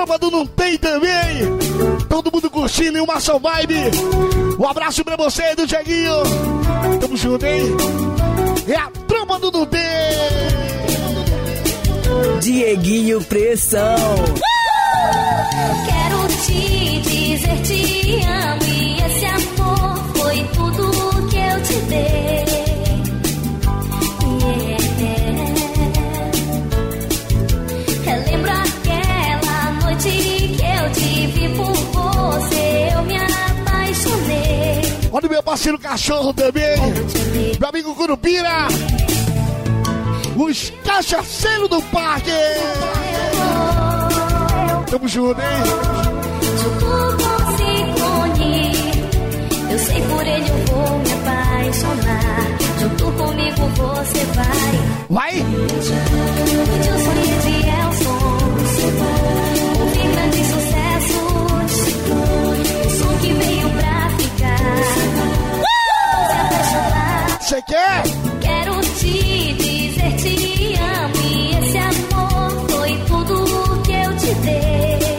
tropa do Não Tem também. Todo mundo curtindo e uma só vibe. Um abraço pra você, do Dieguinho. Tamo junto, hein? É a tropa do Não Tem. Dieguinho Pressão. Quero te dizer te amo e esse amor foi tudo que eu te dei. Relembro aquela noite que eu te vi por você, eu me apaixonei. Olha o meu parceiro Cachorro também. Meu amigo Curupira. Os cachaceiros do parque. Tamo junto, hein? Junto com Ciclone, eu sei por ele eu vou me apaixonar. Junto comigo você vai. Vai! Edilson e Edielson, ouvir grandes sucessos. O som que veio pra ficar. Se apaixonar. Você quer? Quero te dizer te amo e esse amor foi tudo que eu te dei.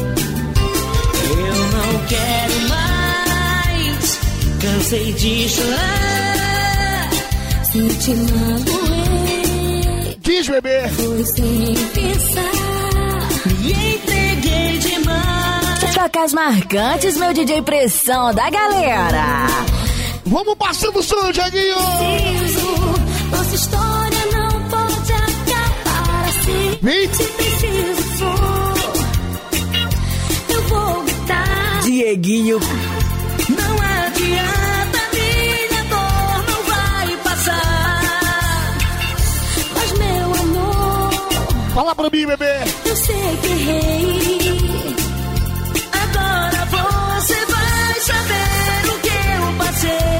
Eu não quero mais, cansei de chorar. Se te magoei, Diz, bebê. foi sem pensar. Me entreguei demais. Toca as marcantes, meu DJ Pressão da galera. Vamos passando o som, Dieguinho. Nossa história não pode acabar assim. Vem. Se preciso for, eu vou gritar. Dieguinho. Não adianta, minha dor não vai passar. Mas meu amor, Fala pra mim, bebê. eu sei que errei. Agora você vai saber o que eu passei.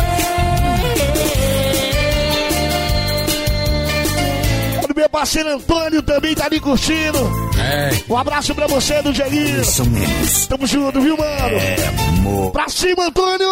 Olha o meu parceiro Antônio também tá me curtindo. Um abraço pra você, do Dieguinho. Isso mesmo. Tamo junto, viu, mano? Amor. Pra cima, Antônio!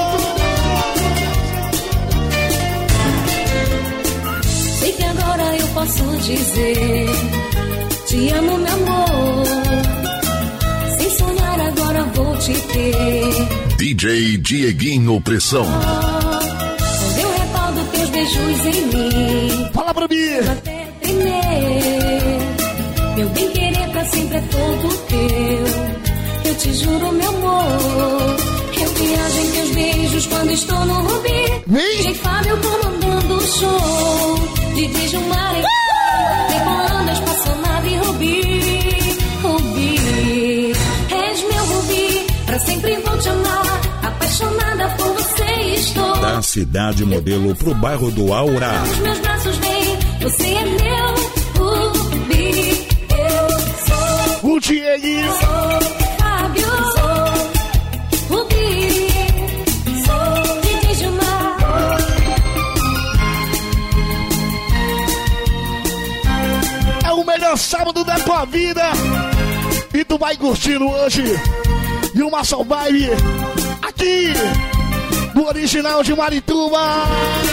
Sei que agora eu posso dizer te amo, meu amor. Sem sonhar agora vou te ter. DJ Dieguinho Pressão. Quando eu recordo teus beijos em mim, Fala pra mim! até tremer. Meu bem querer pra sempre é todo teu. Eu te juro, meu amor. Eu viajo em teus beijos quando estou no Rubi. Vem! DJ Fábio comandando o show. DJ Gilmar decolando a espaçonave Rubi. Rubi, és meu Rubi. Pra sempre vou te amar. Apaixonada por você estou. Da cidade modelo pro bairro do Aura. Nos meus braços vem, você é meu Rubi. Eu sou, O Dieguinho! sou Fábio. Sou Rubi. Sou DJ Gilmar. É o melhor sábado da tua vida. E tu vai curtindo hoje. E uma só vibe aqui do original de Marituba.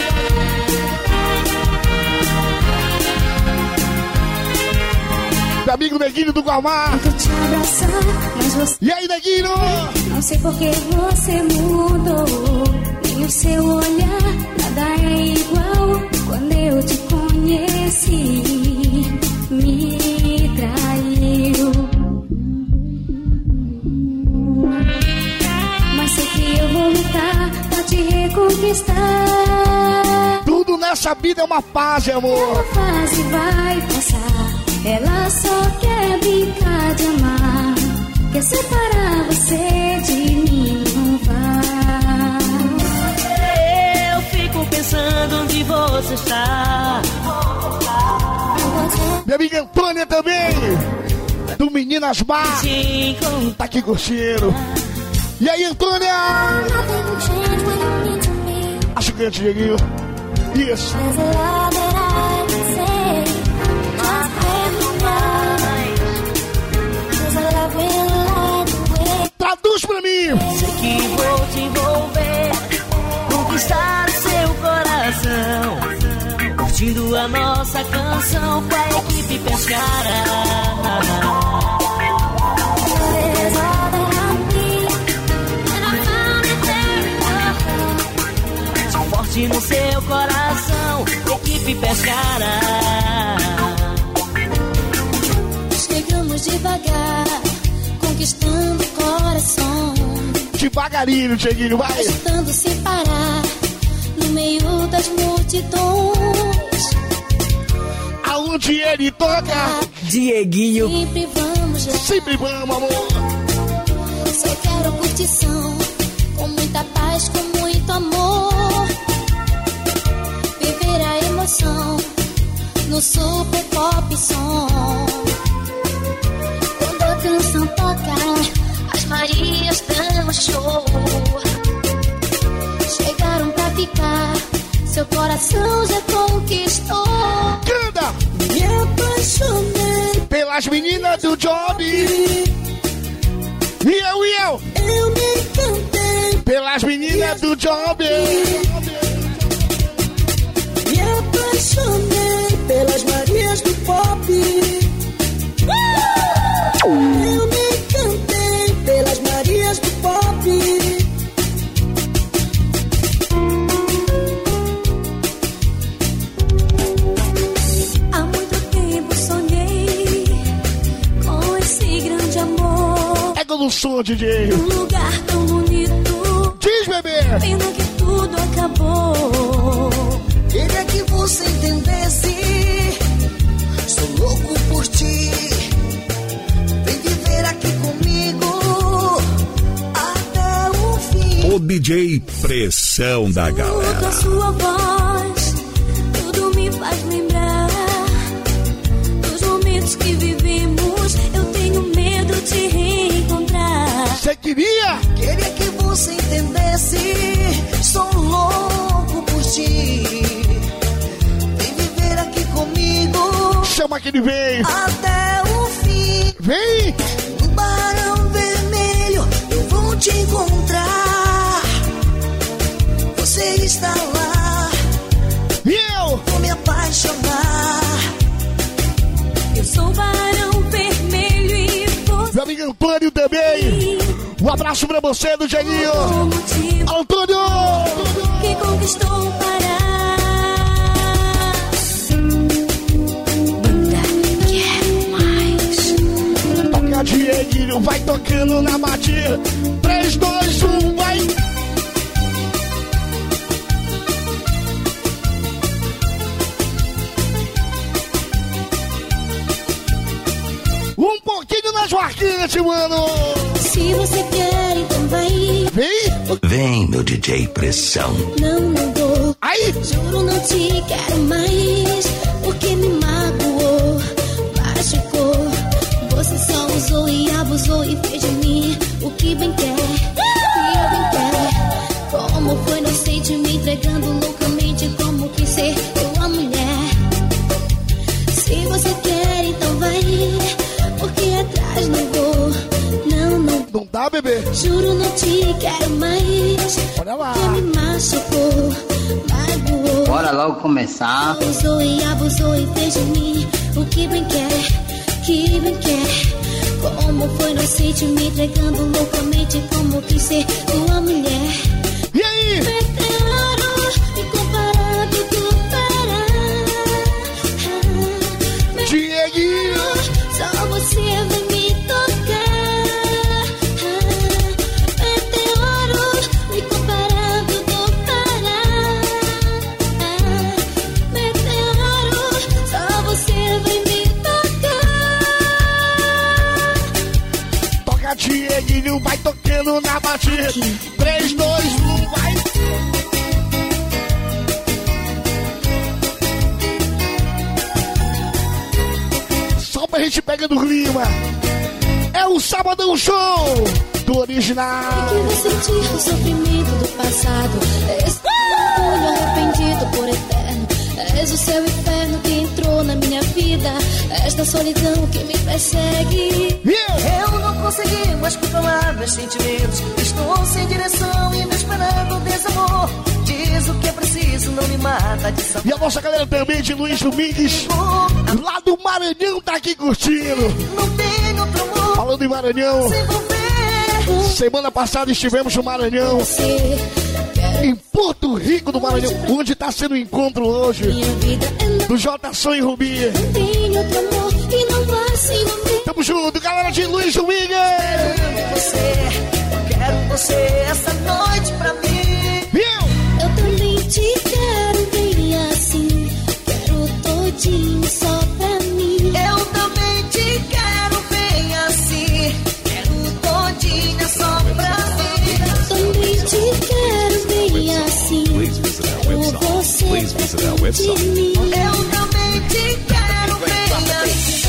Meu amigo Neguinho do Guamá. Tento te abraçar, mas você E aí, Neguinho? não sei por que você mudou. Nem o seu olhar, nada é igual. Quando eu te conheci, me traiu. Mas sei que eu vou lutar pra te reconquistar. Tudo nessa vida é uma fase, A amor. fase vai passar. Ela só quer brincar de amar. Quer separar você de mim, não vai. Eu fico pensando onde você está. Minha amiga Antônia também. Do Meninas Bar. Te encontrar. Tá aqui curtindo. E aí, Antônia? Nothing changed when you need to me. Acho que é Dieguinho. Isso. There's a lot that I can say. Just hold me close. There's a love we'll light the way. Traduz pra mim. Sei que vou te envolver, conquistar seu coração, curtindo a nossa canção com a equipe Pescara. parte no seu coração, equipe Pescara. Chegamos devagar, conquistando o coração. Devagarinho, Dieguinho, vai. Agitando sem parar, no meio das multidões. Aonde ele toca, Dieguinho. Sempre vamos lá. sempre vamos, amor. Só quero curtição, com muita paz, com muito amor. Viver a emoção no super pop som. Quando a canção toca, as Marias dão show. Chegaram pra ficar, seu coração já conquistou. Canta Me apaixonei, pelas meninas do job. E eu, eu me encantei. pelas meninas do job. Me apaixonei pelas Marias do pop. Eu me encantei pelas Marias do pop. Há muito tempo sonhei com esse grande amor. Pega no som, DJ. Um lugar tão bonito. Diz, bebê. Pena que tudo acabou. Queria que você entendesse, sou louco por ti. Vem viver aqui comigo até o fim. O DJ Pressão da Escuto a galera. sua voz, tudo me faz lembrar dos momentos que vivemos. Eu tenho medo de reencontrar. Você queria? Queria que você entendesse, sou louco por ti. Vem viver aqui comigo Chama que ele vem. até o fim. Vem. No Barão Vermelho eu vou te encontrar. Você está lá, E eu. vou me apaixonar. Eu sou o Barão Vermelho e você. Meu amigo Antônio também. Um abraço pra você, do Dieguinho. O motivo Antônio. que conquistou o Pará. Banda Quero Mais. Toca, Dieguinho. Vai tocando na batida. 3, 2, 1, vai. Um pouquinho nas marcantes, mano. Se você quer, então vai. Vem. Vem, meu DJ Pressão. Não vou. Aí. Juro, não te quero mais. Porque me magoou, machucou. Você só usou e abusou e fez de mim o que bem quer. O que bem quer. Como foi, não sei, te me entregando loucamente. Como quis ser tua mulher. Se você quer, então vai. Porque atrás não vou. Não dá, bebê. Juro, não te quero mais. Olha lá. Que me machucou, magoou. Bora logo começar. Usou e abusou e fez de mim o que bem quer, que bem quer. Como foi, não sei, te me entregando loucamente. Como quis ser tua mulher. E aí? Meteoro incomparável do Pará. Dieguinho. Só você vai me tocar. Meteoro incomparável do Pará. Meteoro, só você vai me tocar. Toca, Dieguinho. Vai tocando na batida. 3, 2, 1, vai. Só pra gente pegar do clima. É o Sabadão Show do original. Que vai sentir o sofrimento do passado. Esse orgulho arrependido por eterno. És o céu inferno que entrou na minha vida. Esta solidão que me persegue. Eu não consegui mais controlar meus sentimentos. Estou sem direção e me esperando desamor. Diz o que é preciso, não me mata de sabor. E a nossa galera também de Luiz Domingues, lá do Maranhão, tá aqui curtindo. Não tem outro amor Falando em Maranhão, sem envolver. semana passada estivemos no Maranhão. Você em Porto Rico do Maranhão, onde tá sendo o encontro hoje do J-Som e Rubi. Não tem outro amor e não vai se envolver. Tamo junto, galera de Luiz Domingues. Quero você essa noite pra mim. Eu também te quero bem assim. Quero todinho só pra mim. Eu também te quero bem assim. Quero todinha só pra mim. Eu também te quero bem assim. Quero você pra de mim. Eu também te quero bem assim.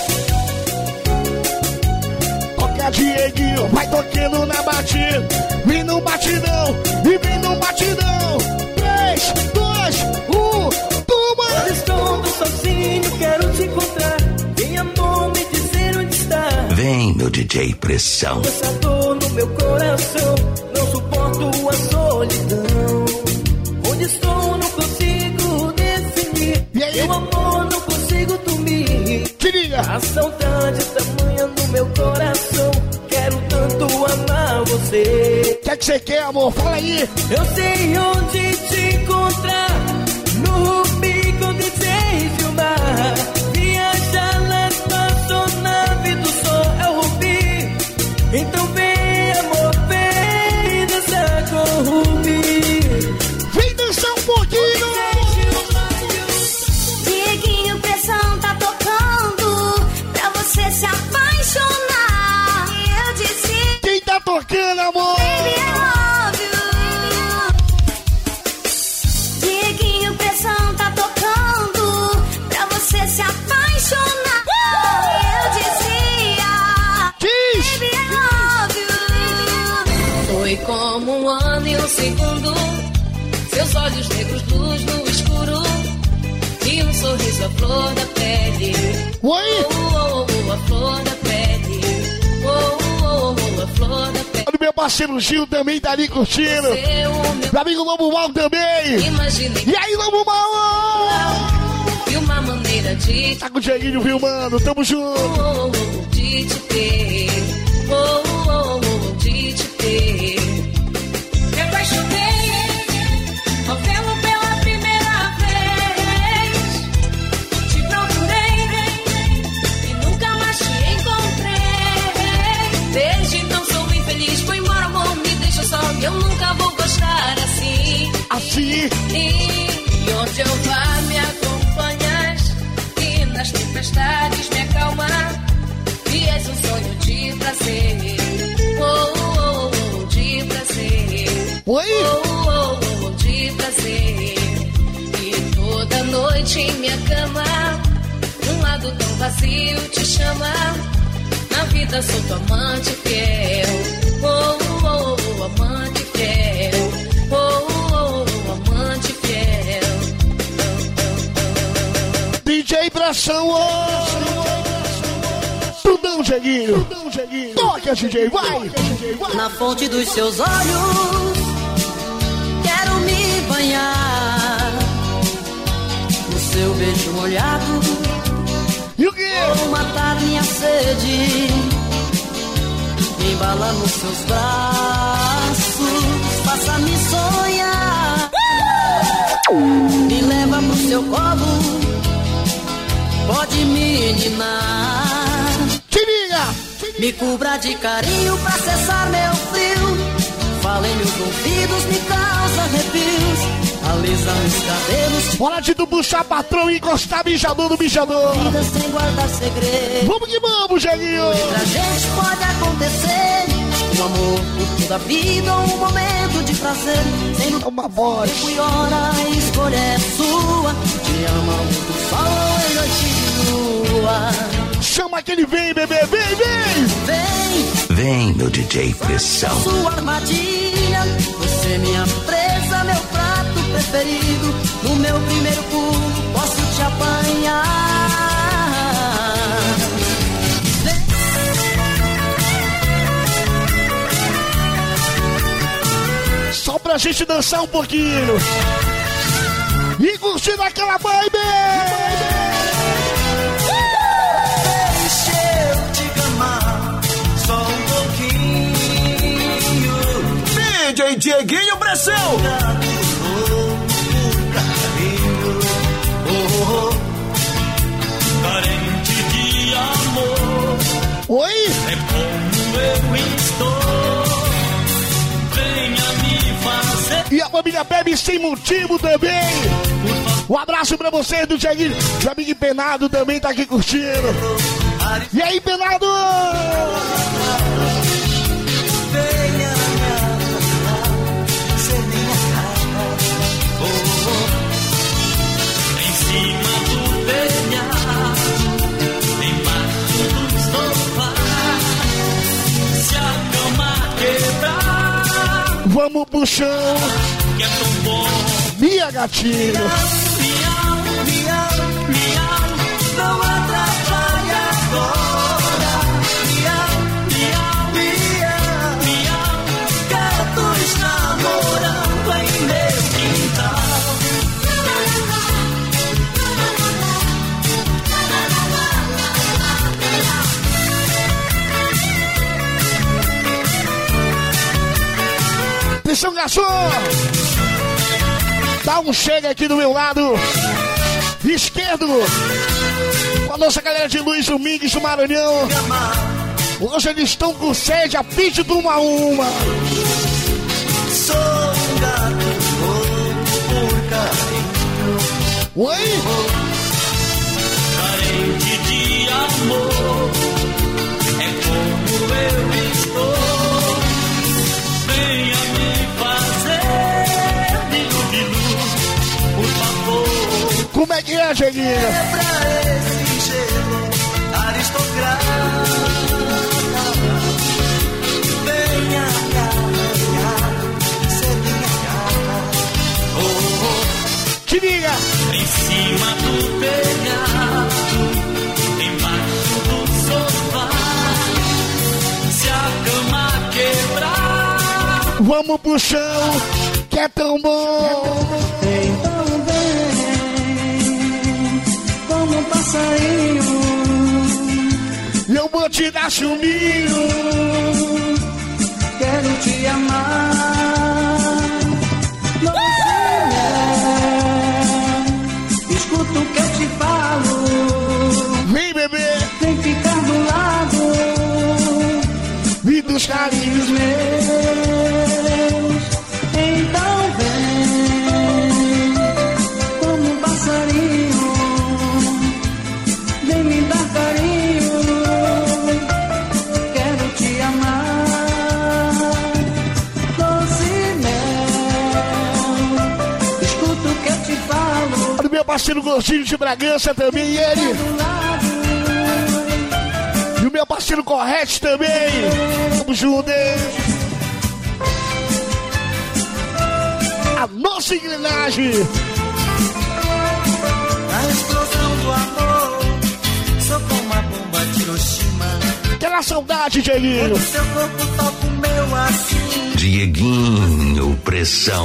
Toca Dieguinho, vai tocando na batida. Vem no batidão, e vem no batidão. 3, 2, 1, toma! Estou sozinho, quero te encontrar. Vem amor, me dizer onde está. Vem, meu DJ Pressão. Essa dor no meu coração, não suporto a solidão. Onde estou, não consigo definir. E aí? Meu amor, não consigo dormir. Te liga! A saudade tamanha no meu coração. Quero tanto amar você. O que é que você quer, amor? Fala aí! Eu sei onde te encontrar. No Rubi com desejo mar. Viajar nessa nave do sol é o Rubi. Então vem, amor, vem dançar com o Rubi. Vem dançar um pouquinho! Dieguinho, Pressão tá tocando pra você se apaixonar. E eu disse, Quem tá tocando, amor? baby, I love you. Dieguinho, Pressão tá tocando pra você se apaixonar. E eu dizia, Diz! baby, I love you. Foi como um ano e um segundo. Seus olhos negros, luz no escuro. E um sorriso à flor da pele. Oi! Oh, oh, oh, a flor da pele. Oh, oh, oh, a flor da pele. Olha o meu parceiro Gil também tá ali curtindo. Seu, Meu amigo Lobo Mal também. imaginei E aí, Lobo Mal? e uma maneira de Tá com o Dieguinho filmando, tamo junto. de te ter. Oh, oh, oh, de te ter. Me apaixonei ao vê-lo pela primeira vez. Te procurei e nunca mais te encontrei. Desde então sou infeliz. Foi embora, amor, me deixa só. Eu nunca vou gostar assim. Assim, E onde eu vá me acompanhas. E nas tempestades me acalmar. E és um sonho de prazer. Oh, oh, oh, de prazer. oi? Oh, oh, oh, de prazer. E toda noite em minha cama, um lado tão vazio te chama. Na vida sou tua amante fiel. Oh, oh, oh, amante fiel. Oh, oh, oh, amante fiel. DJ Pressão, ó. Tudão, Dieguinho. Toca, DJ, vai. Na fonte dos seus olhos, quero me banhar. No seu beijo molhado, E o quê? vou matar minha sede. Me embala nos seus braços, faça-me sonhar. Me leva pro seu colo, pode me ninar. Te liga. Me cubra de carinho pra cessar meu frio. Fala em meus ouvidos, me causa arrepios. Alisa meus cabelos, Hora de tu puxar patrão e encostar mijador no mijador. vida sem guardar segredo. Vamos que vamos, Dieguinho. Pra gente pode acontecer um amor por toda a vida ou um momento de prazer. Sem no Uma voz. tempo e hora, a escolha é sua. Te ama muito sol e noite de lua. Chama que ele vem, bebê, vem, vem. Vem, Vem, meu DJ Pressão. sua armadilha. Você é minha presa, meu prato preferido. No meu primeiro pulo posso te apanhar. Só pra gente dançar um pouquinho. E curtir aquela vibe. Deixa eu te amar só um pouquinho. DJ Dieguinho Pressão. Carente de amor. Oi? É como eu estou. Venha me fazer. E a família bebe sem motivo também. Um abraço pra vocês do Dieguinho. O amigo Penado também tá aqui curtindo. E aí, Penado? Venha ser minha cama. Em cima do telhado, embaixo do sofá. Se a cama quebrar, Vamos pro chão. que é tão bom. Minha gatinho. Miau, miau, miau, não atrapalhe agora. Miau, miau, miau, miau, gatos namorando em meu quintal. Atenção, garçom. Dá um chega aqui do meu lado esquerdo com a nossa galera de Luiz Domingues do Maranhão. Hoje eles estão com sede, a pizza do uma a uma. Sou um gato louco por carinho. Oi? Carente de amor, é como eu estou. Venha me fazer bilu-bilu, por favor. Como é que é, Geninha? Pra esse gelo aristocrata. Venha me arranhar, ser minha cama. Te liga! Em cima do telhado, embaixo do sofá. Se a cama quebrar, Vamos pro chão, que é tão bom! Então vem, como um passarinho. E eu vou te dar chuminho. Quero te amar. Não escuta o que eu te falo. Vem, bebê! Vem ficar do lado E dos carinhos dos meus. Então vem, como um passarinho. Vem me dar carinho. Quero te amar. Doce mel. Escuta o que eu te falo. do meu parceiro Gordinho de Bragança também, e ele. E o meu parceiro Correte também. Vamos juntos, hein? A nossa engrenagem. A explosão do amor, sou como uma bomba de Hiroshima. Aquela saudade, Dieguinho. O seu corpo toca o meu assim. Dieguinho Pressão.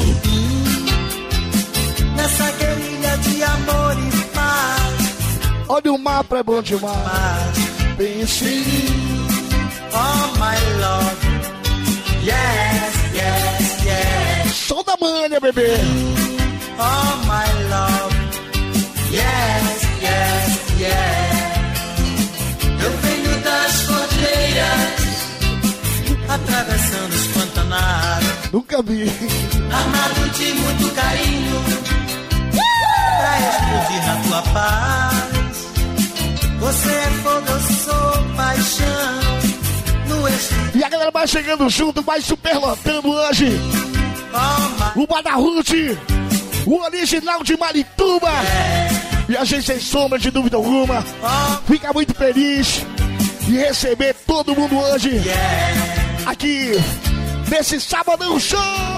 Nessa guerrilha de amor e paz. Olha o mapa, é bom demais. Pense em mim, oh my love. Yes, yes, yes. Som da manha, bebê. Oh my love. Yes, yes, yes. Eu venho das cordilheiras, atravessando os Pantanais. Nunca vi. Armado de muito carinho, pra explodir na tua paz. Você é fogo, eu sou paixão. No E a galera vai chegando junto, vai superlotando hoje. O Badarrute, o original de Marituba. E a gente, sem sombra de dúvida alguma, fica muito feliz de receber todo mundo hoje aqui nesse Sabadão Show.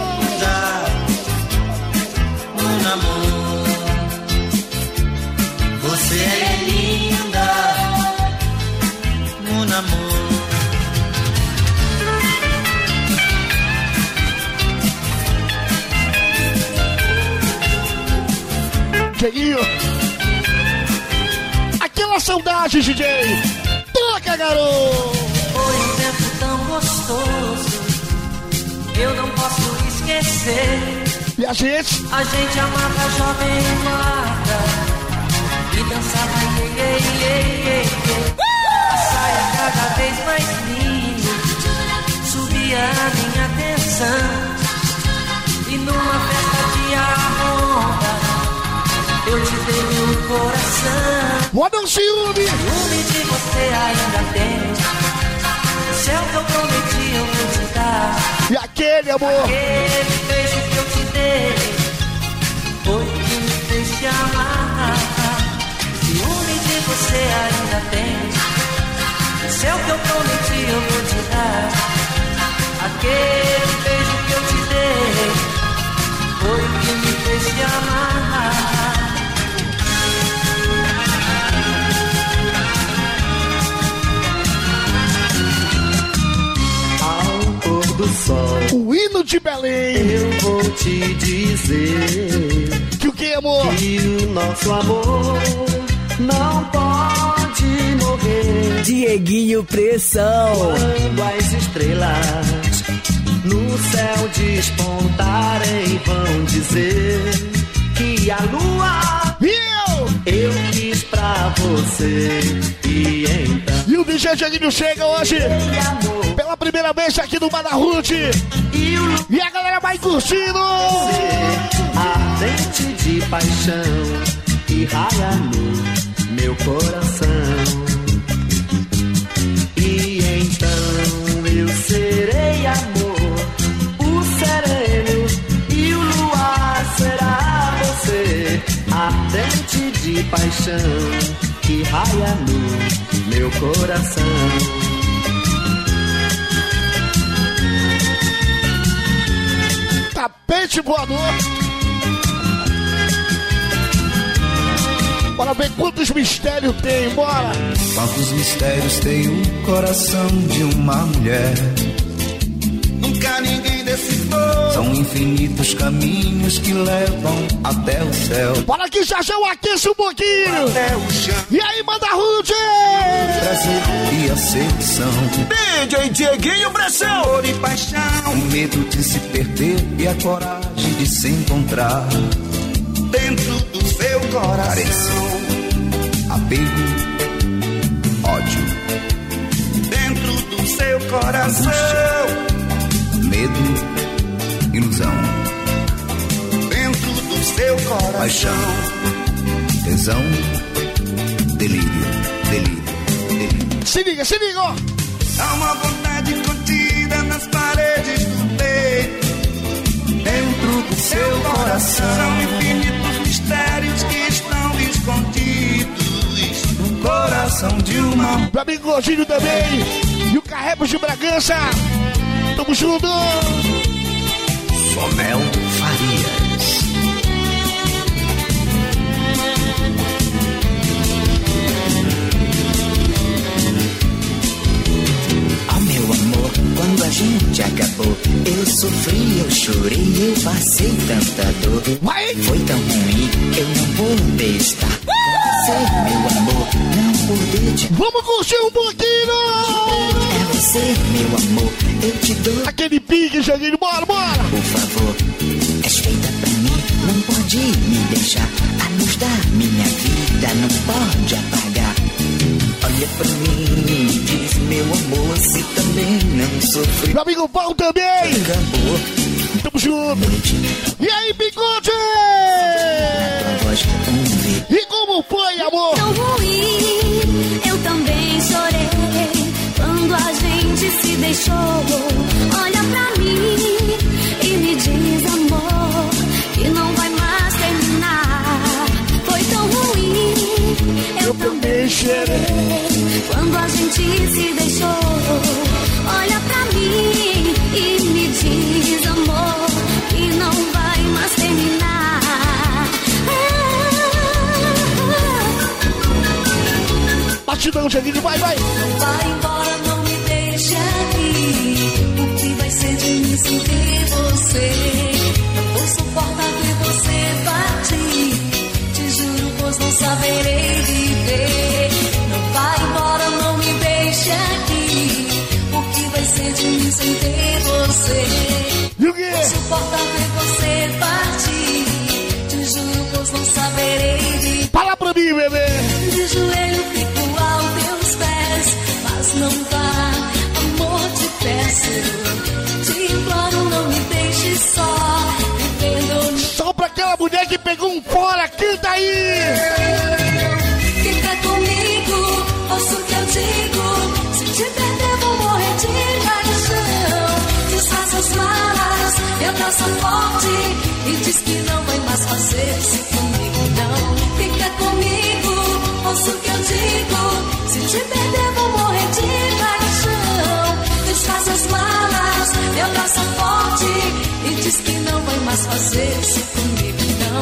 Mon amor, você é linda. Mon amor. Dieguinho, aquela saudade, DJ. Toca, garoto. Foi um tempo tão gostoso, eu não posso esquecer. você. E a gente amava jovem e guarda e dançava a saia cada vez mais linda subia a minha atenção. E numa festa de arronda eu te dei meu coração. Bota um ciúme! Ciúme de você ainda tem. O céu que eu prometi eu vou te dar. E aquele, amor? Aquele beijo que eu te dei foi que me fez te amar. Ciúme de você ainda tem. O céu que eu prometi eu vou te dar. Aquele beijo que eu te dei foi que me fez te amar. Do sol, o hino de Belém. Eu vou te dizer que o que, amor? Que o nosso amor não pode morrer. Dieguinho Pressão. Quando as estrelas no céu despontarem, vão dizer que a lua eu quis pra você. E então e o DJ Dieguinho chega hoje pela primeira vez aqui no Madarrute. E a galera vai curtindo. Ardente de paixão que raia no meu coração. E então eu serei amor, o sereno e o luar será você. Ardente de paixão que raia no meu coração. Tapete voador. Bora ver quantos mistérios tem, bora. Quantos mistérios tem o coração de uma mulher. Nunca ninguém decifrou. São infinitos caminhos que levam até o céu. Bora que já eu aqueço um pouquinho. Até o chão. E aí, Madarrute! Prazer e a sedução. DJ Dieguinho Pressão. Amor e paixão. O medo de se perder e a coragem de se encontrar. Dentro do seu coração. Carência, apego, ódio. Dentro do seu coração. Angústia, medo, ilusão. Dentro do seu coração. Paixão, tesão, delírio, delírio, delírio. Se liga, se liga, ó. Há uma vontade contida nas paredes do peito. Dentro do seu coração. São infinitos mistérios que estão escondidos no coração de uma. Meu amigo Gordinho também. E o Carrebos de Bragança. Tamo junto. Sonel Farias. Oh meu amor, quando a gente acabou, eu sofri, eu chorei, eu passei tanta dor. Foi tão ruim, eu não pude estar com você, meu amor, não pude te... Vamos curtir um pouquinho! É você, meu amor, eu te dou aquele pique, Janguinho, bora, bora! Por favor, és feita pra mim, não pode me deixar. A luz da minha vida não pode apagar. Olha pra mim, diz meu amor, se também não sofri. Meu amigo Paulo também! Acabou. Tamo junto! E aí, Bigode? E como foi, amor? Tão ruim, eu também chorei quando a gente se deixou. Olha pra mim e me diz, amor, que não vai mais terminar. Foi tão ruim, eu também chorei quando a gente se deixou. Olha pra mim e me diz, amor, que não vai mais terminar. Batidão, Janguinho, vai, vai! Vai embora, não me deixe aqui. O que vai ser de mim sem ter você? Não vou suportar ver você partir. Te juro, pois não saberei viver. Não vai embora, não me deixe aqui. O que vai ser de mim sem ter você? E o quê? Não suportar ver partir. Te juro, pois não saberei viver. Fala pra mim, bebê. De joelho fico aos teus pés, mas não vá, amor, te peço. Te imploro, não me deixe só, vivendo. Só pra aquela mulher que pegou um fora, canta aí. Fica comigo, ouça o que eu digo. Se te perder, vou morrer de paixão. Desfaz as malas, eu traço forte e diz que não vai mais fazer isso comigo, não. Fica comigo, ouça o que eu digo. Se te perder, vou morrer de paixão. Desfaz as malas, eu traço forte e diz que não vai mais fazer isso comigo, não.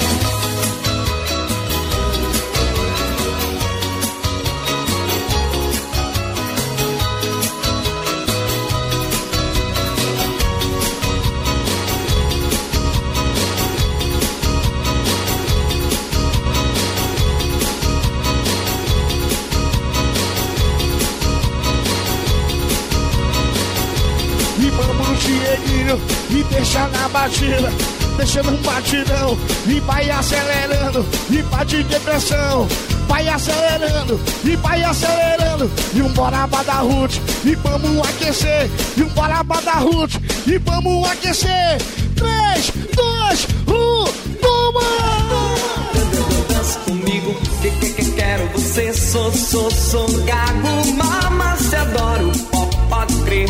E deixa na batida, deixando um batidão. E vai acelerando, e bate depressão. Vai acelerando, e vai acelerando. E um bora pra dar root, e vamos aquecer. E um bora pra dar root, e vamos aquecer. 3, 2, 1, toma! Dança comigo, que quero você. Sou gago, mama, se adoro, pode crer.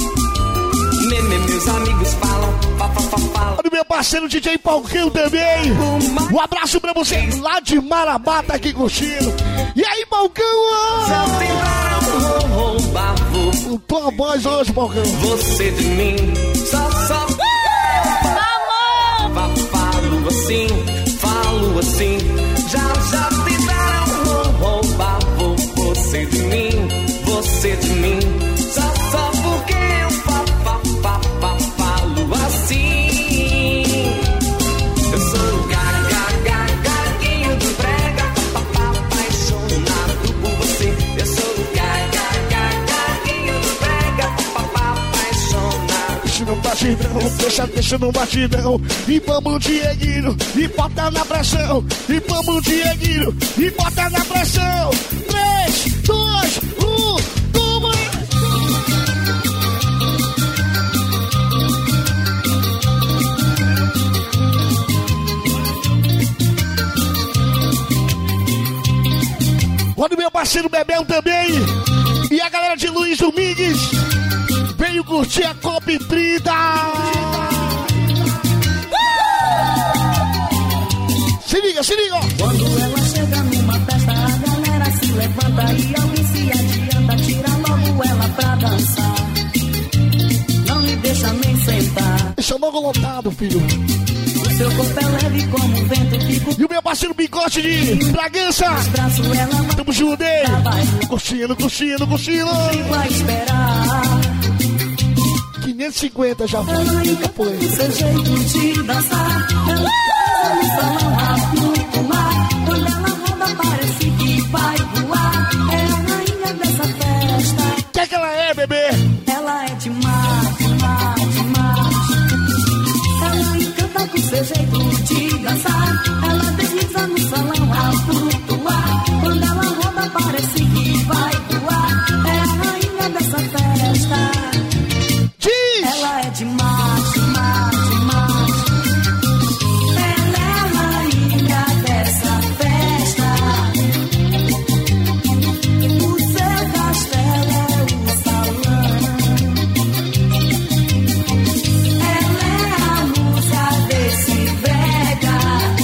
Meus amigos falam. Olha o meu parceiro DJ Palcão também. Um abraço pra você lá de Marabá, tá aqui curtindo. E aí, Palcão? Tua voz hoje, Palcão. Você de mim, só. Falo assim. Já tentaram roubar você de mim. Só porque eu falo assim. Eu sou o gaguinho do brega, apaixonado por você. Eu sou o gaguinho do brega, apaixonado. Deixa no batidão, deixa no batidão. E vamos, Dieguinho, e bota na pressão. E vamos, Dieguinho, e bota na pressão. 3, 2, 1, toma! Olha o meu parceiro Bebel também. E a galera de Luiz Domingues veio curtir a Copa 30. Se liga. Quando ela chega numa festa, a galera se levanta e alguém se adianta, tira logo ela pra dançar. Não me deixa nem sentar. Deixa logo lotado, filho. Seu corpo é leve como o vento. E o meu parceiro Bigote de Bragança. Tamo junto, hein? Curtindo. Vai esperar. 550 já foi. Foi. Seu jeito de dançar. Ela no salão a flutuar. Quando ela roda parece que vai voar. É a rainha dessa festa. Que ela é, bebê? Ela é demais. Com seu jeito de dançar, ela desliza no salão a flutuar. Quando ela roda parece que vai voar. É a rainha dessa festa. Diz! Ela é demais. Ela é a rainha dessa festa. O seu castelo é o salão. Ela é a musa desse brega.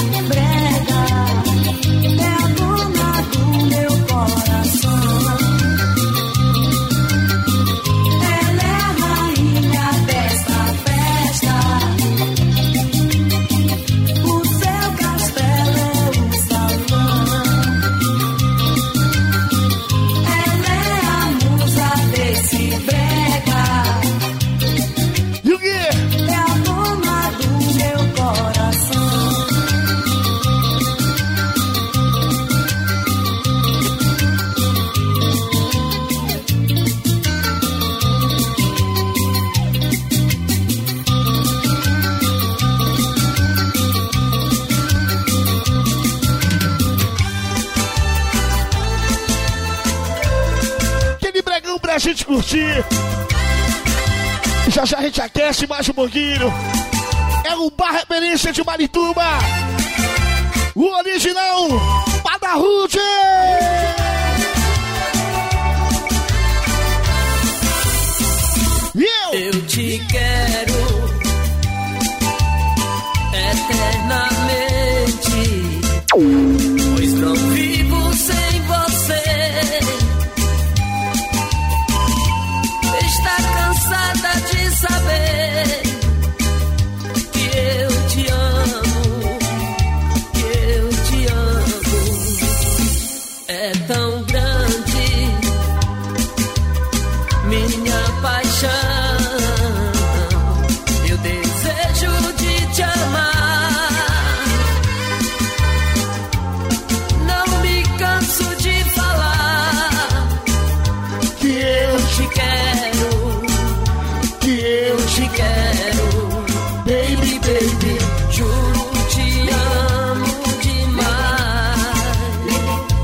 gente curtir. Já já a gente aquece mais um pouquinho. É o Bar Referência de Marituba. O original Badarrude. Eu te quero eternamente, pois não vivo sem você. Está cansada de saber que eu te amo, que eu te amo. É tão grande minha paixão. Eu desejo de te amar. Não me canso de falar que eu te quero, que eu te quero. Baby, baby, juro te amo demais.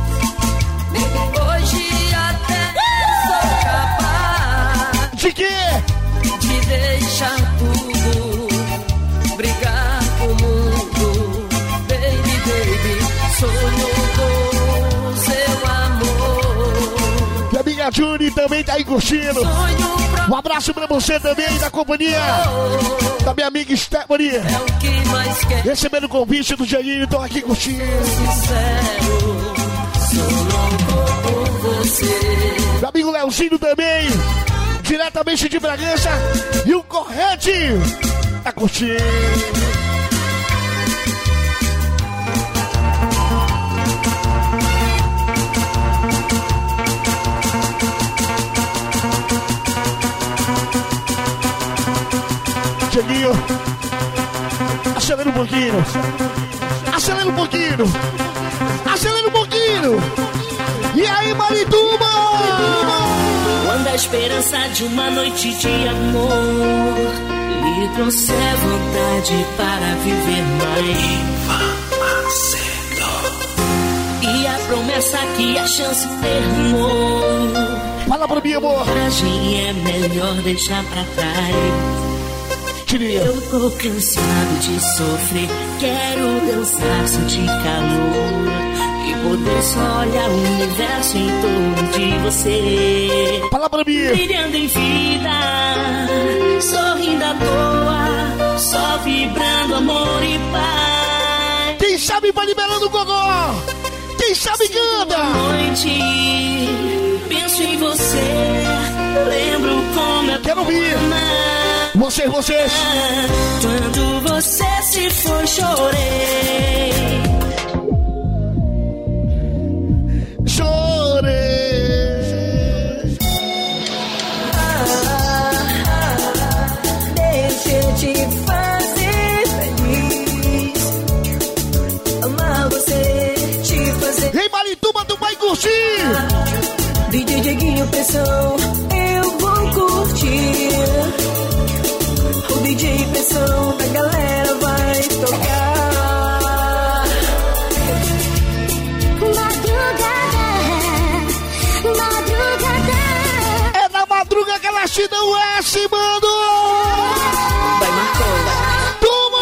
Hoje até sou capaz de quê? De deixar tudo, brigar com o mundo. Baby, baby, sonho com seu amor. Minha amiga Juni também tá aí curtindo. Um abraço pra você também, da companhia da minha amiga Stephanie. É o que mais quer. Recebendo o convite do Dieguinho, tô aqui curtindo. Sincero, sou louco por você. Meu amigo Leozinho também, diretamente de Bragança. E o Correte tá curtindo. Dieguinho, acelera um pouquinho. Acelera um pouquinho. Acelera um pouquinho. E aí, Marituba? Quando a esperança de uma noite de amor lhe trouxer vontade para viver mais, e a promessa que a chance terminou. Fala pra mim, amor. Coragem é melhor deixar pra trás. Eu tô cansado de sofrer, quero dançar, sentir calor e poder só olhar o universo em torno de você. Fala pra mim. Brilhando em vida, sorrindo à toa, só vibrando amor e paz. Quem sabe vai liberando o gogó. Quem sabe canta. Noite, penso em você, lembro como eu quero ouvir. Vocês. Quando você se foi, chorei. Deixa eu te fazer feliz. Amar você, te fazer. Ei, Marituba, tu vai curtir. DJ Dieguinho Pressão, eu vou curtir. O DJ Pressão da galera vai tocar. Madrugada. É na madruga que elas te dão S, mano. Vai, Marcão. Toma.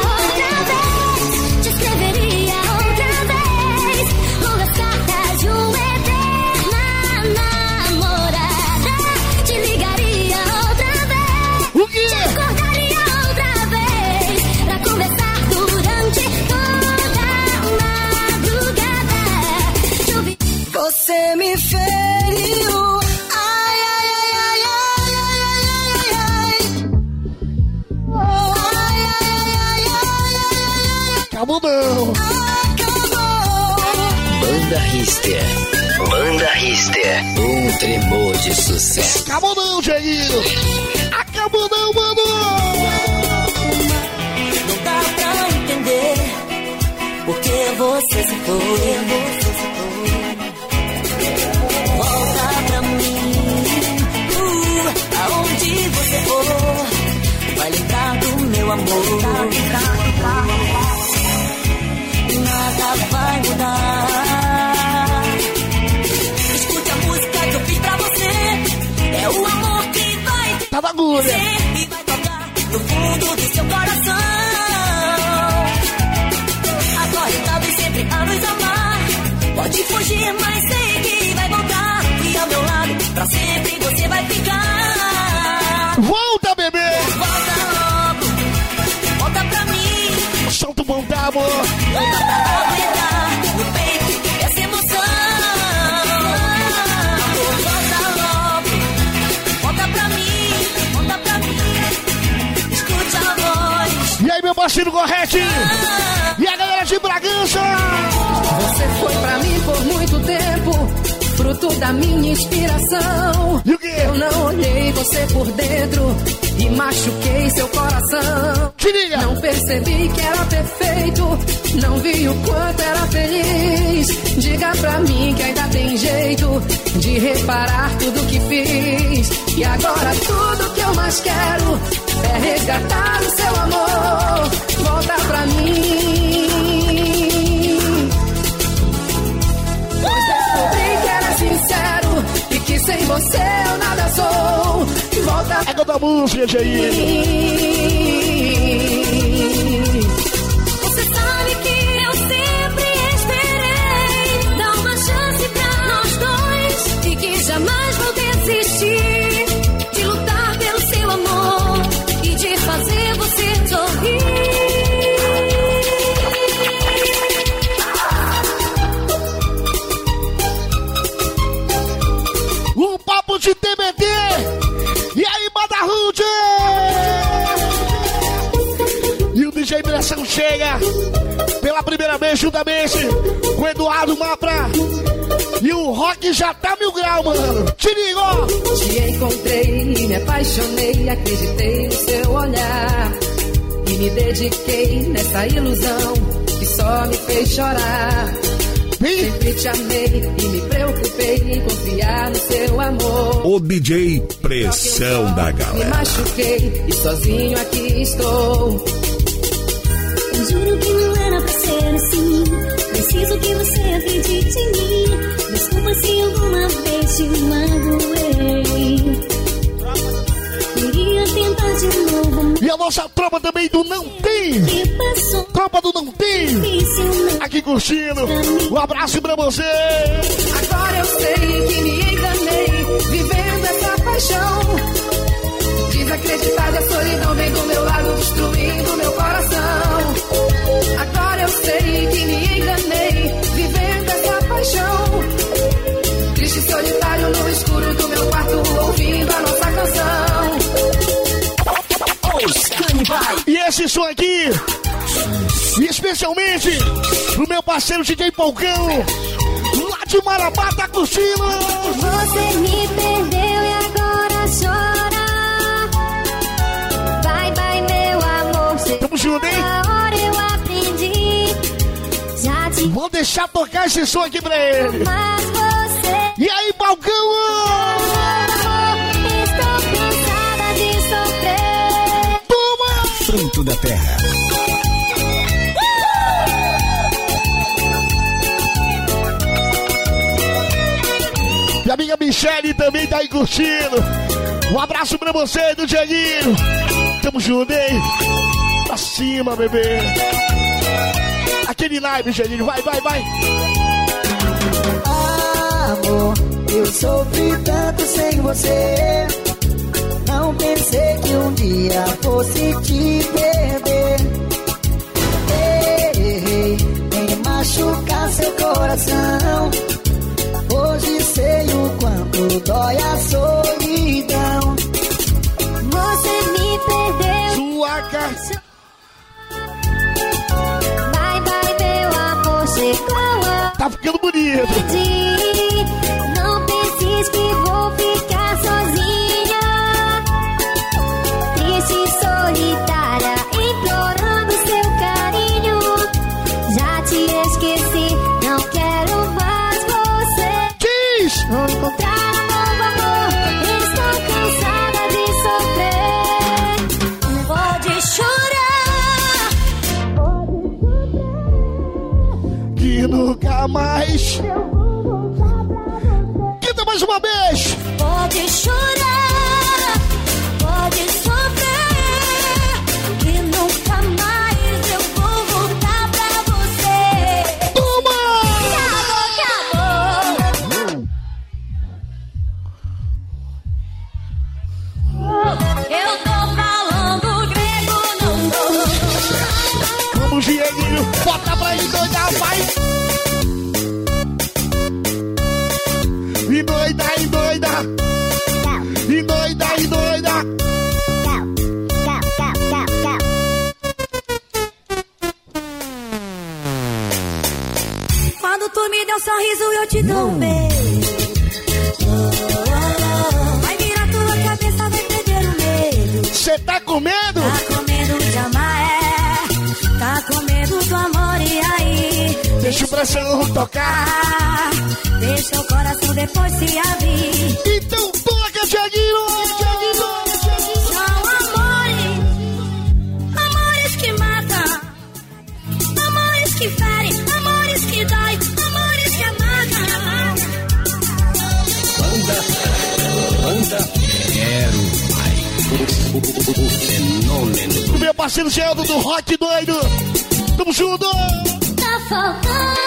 Te escreveria outra vez. Longas cartas de uma eterna namorada. Te ligaria outra vez. O quê? Te acordaria outra vez. Pra conversar durante toda a madrugada. Você me feriu. Ai, ai, ai, ai, ai, ai, ai, ai. Ai, ai, ai, ai, ai. Acabou não. Banda Rister. Banda Rister. Um tremor de sucesso. Acabou não, Dieguinho. Acabou não, mano. Não dá pra entender porque você se foi. Volta pra mim. Aonde você for, vai lembrar do meu amor. Nada vai mudar. Escute a música que eu fiz pra você. Tá na agulha. Sempre vai tocar no fundo do seu coração. Acorrentado e sempre a nos amar. Pode fugir, mas sei que vai voltar. E ao meu lado, pra sempre você vai ficar. Volta, bebê! Volta logo, volta pra mim. Solta o bom tá, amor. Volta pra aguentar no peito essa emoção. Amor, volta logo, volta pra mim, volta pra mim. Escute a voz. E aí, meu parceiro Gorrete? E a galera de Bragança? Você foi pra mim por muito tempo, fruto da minha inspiração. E o quê? Eu não olhei você por dentro e machuquei seu coração. Te liga! Não percebi que era perfeito, não vi o quanto era feliz. Diga pra mim que ainda tem jeito de reparar tudo que fiz. E agora tudo que eu mais quero é resgatar o seu amor. Volta pra mim. Pois descobri que era sincero e que sem você eu nada sou. Volta pra da música, Jair. Você sabe que eu sempre esperei dar uma chance pra nós dois e que jamais vou desistir de lutar pelo seu amor e de fazer você sorrir. Um papo de TBT. E aí, Banda Rude! E o DJ Pressão chega pela primeira vez juntamente com o Eduardo Mapra. E o rock já tá 1000 graus, mano. Te ligo! Te encontrei, me apaixonei, acreditei no seu olhar. E me dediquei nessa ilusão que só me fez chorar. Sempre te amei e me preocupei em confiar no seu amor. O DJ Pressão da Me Galera. machuquei e sozinho aqui estou. Eu juro que não era pra ser assim. Preciso que você acredite em mim. Desculpa se alguma vez te magoei. Queria tentar de novo. E a nossa tropa também do Não Tem. Tropa do Não Tem. Aqui curtindo. Um abraço pra você. Agora eu sei que me enganei, vivendo essa paixão. Desacreditada, a solidão vem do meu lado, destruindo meu coração. Agora eu sei que me enganei, vivendo essa paixão. Triste e solitário no escuro do meu quarto, ouvindo a nossa canção. E esse som aqui, especialmente pro meu parceiro DJ Polcão, lá de Marabá, tá curtindo. Você me perdeu e agora chora. Vai, vai, meu amor. Tamo junto, hein? A hora eu aprendi. Já te vou deixar tocar esse som aqui pra ele. Mas você... E aí, Balcão? Estou cansada de sofrer. Toma! Fruto da terra. Minha amiga Michele também tá aí curtindo. Um abraço pra você, do Dieguinho. Tamo junto, hein? Pra cima, bebê. Aquele naipe, Dieguinho. Vai, vai, vai. Amor, eu sofri tanto sem você. Não pensei que um dia fosse te perder. Errei em machucar seu coração. Hoje sei o quanto dói a solidão. Você me perdeu. Sua casa. Vai, vai, meu amor, chegou. Tá ficando bonito. Não penses que vou ficar sozinha. Triste e solitária, implorando seu carinho. Já te esqueci, não quero mais você. Diz! Vou encontrar um novo amor. Estou cansada de sofrer. Pode chorar. Que nunca mais. Quinta mais uma vez. Pode chorar. Vamos, Dieguinho, bota pra endoidar, vai. Endoida, endoida. Endoida, endoida. Quando tu me deu um sorriso, eu te dou um beijo. Vai virar tua cabeça, vai perder o medo. Cê tá com medo? Tá com medo de amar, é. Tá com medo do amor, e aí? Deixa o pressão tocar. Deixa o coração depois se abrir. Então toca, Thiaguinho! São amores, amores que matam, amores que ferem, amores que dói, amores que amargam. Banda Quero Vai. O fenômeno. O meu parceiro Geldo do Rock Doido. Tamo junto! Tá faltando.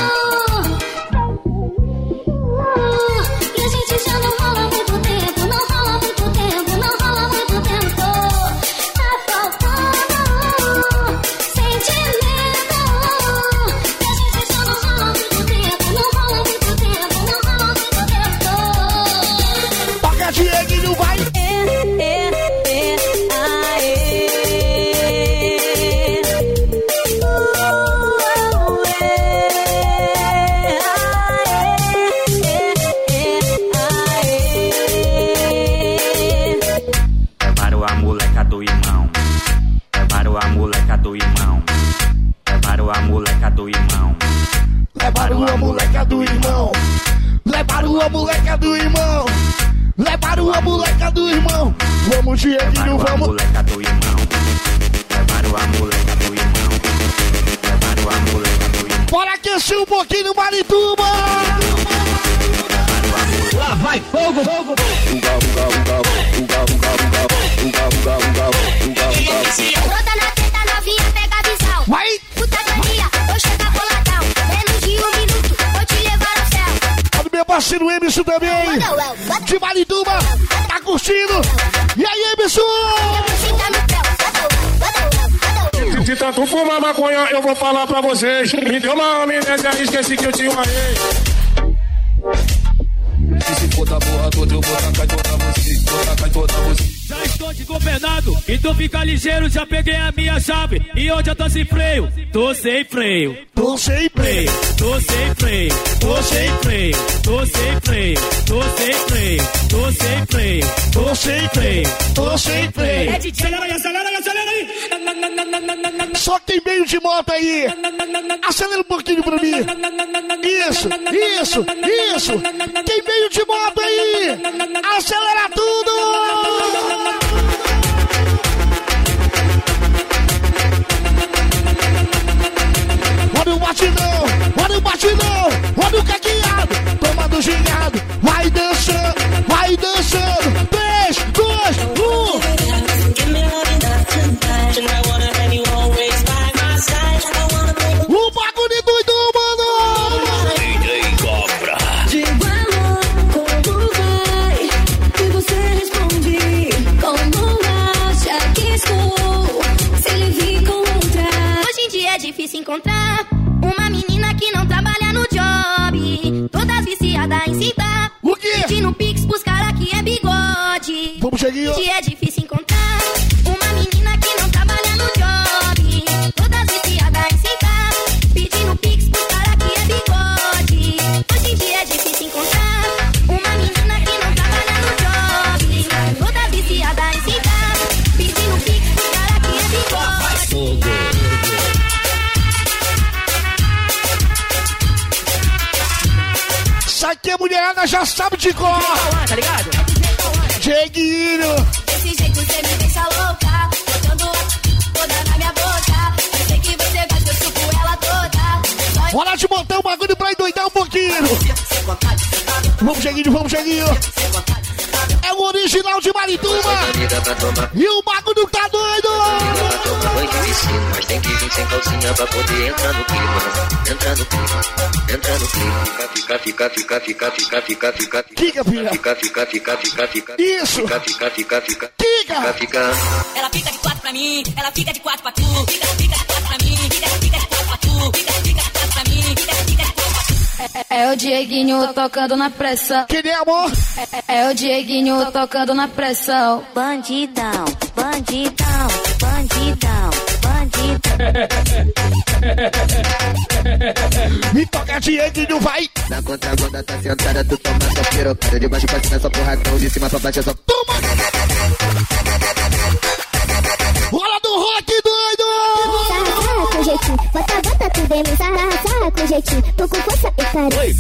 E a gente já não rola muito tempo, não rola muito tempo, não rola muito tempo. Tá faltando sentimento. E a gente já não rola muito tempo, não rola muito tempo, não rola muito tempo. Toca, Dieguinho, vai! Levaram a moleca do irmão. Levaram a moleca do irmão. Levaram a moleca do irmão. Vamos, Dieguinho, vamos. Moleca do irmão. Levaram a moleca do irmão. Levaram a moleca do irmão. Bora aquecer um pouquinho no Marituba. Lá vai fogo, fogo, Brota na teta, novinha, pega a visão. Vai! Putataria, vou chegar boladão. Menos de um minuto, vou te levar ao céu. Olha o meu parceiro Emerson também. De Marituba, tá curtindo. E aí, Emerson? Se tanto fumar maconha, eu vou falar pra vocês. Me deu uma amnésia, esqueci que eu tinha uma ex. Se for da porra toda, eu vou tacar toda você. Já estou de governado, então fica ligeiro, já peguei a minha chave. E onde eu tô sem freio? Tô sem freio. Tô sem freio. Tô sem freio. Tô sem freio. Tô sem freio. Tô sem freio. Tô sem freio. Tô sem freio. Tô sem freio. É DJ, acelera aí, acelera aí, acelera aí. Só quem veio de moto aí. Acelera um pouquinho pra mim. Isso, isso, isso. Quem veio de moto aí. Acelera tudo. Olha o batidão, olha o batidão, olha o caqueado, toma do gingado, vai dançando, vai dançando, 3, 2, 1. O bagulho doido, mano! DJ Cobra. Digo alô, como vai? E você responde, como acha que estou? Se ele vir com outra. Hoje em dia é difícil encontrar uma menina que não trabalha no job. Todas viciadas em cinta. O quê? Pedindo pix pros caras que é bigode. Vamos, Cheguinho. Hoje é difícil encontrar uma menina que não trabalha no job. Todas viciadas em cinta. Pedindo pix pros caras que é bigode. Hoje em dia é difícil encontrar uma menina que não trabalha no job. Toda viciada em cinta. Pedindo pix pros caras que é bigode. Isso aqui a mulherada já sabe de cor. Tá ligado? Cheguinho. Desse jeito você me deixa louca. Botando toda na minha boca. Eu sei que você gosta, eu chupo ela toda. Hora de montar um bagulho pra endoidar um pouquinho. Vamos, Cheguinho, vamos, Cheguinho. É o original de Marituba. E o bagulho tá doido. Banho de piscina, mas tem que vir sem calcinha pra poder entrar no clima. Entra no clima, entra no clima. Fica. Fica, filha. Isso. Fica. Ela fica de 4 pra mim, ela fica de 4 pra tu. Fica de 4 pra mim, fica o Dieguinho tocando na pressão. Que nem amor? É o Dieguinho tocando na pressão. Bandidão, bandidão, bandidão, bandidão. Me toca Dieguinho, vai. Na contrabanda tá sentada, tu toma só pirocada. De baixo pra cima é só porradão, de cima pra baixo é só... Toma! Hora do rock, doido! Sarra com jeitinho, bota tudo em mim. Sarra com jeitinho, tô com força e carinho. Oi!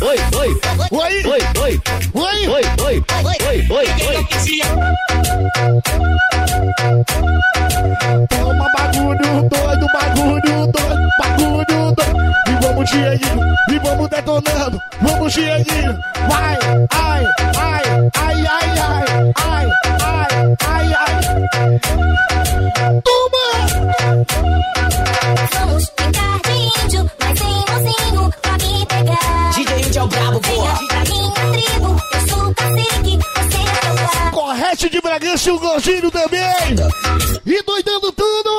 Toma bagulho doido. E vamos, Dieguinho, e vamos detonando. Vamos, Dieguinho, vai, ai. Toma! Vamos brincar de índio, mas sem mocinho pra me pegar. DJ Índio é o brabo, boa. Venha pra minha tribo, eu sou o cacique, você é o lugar. Correte de Bragança e o Gordinho também. E doidando tudo.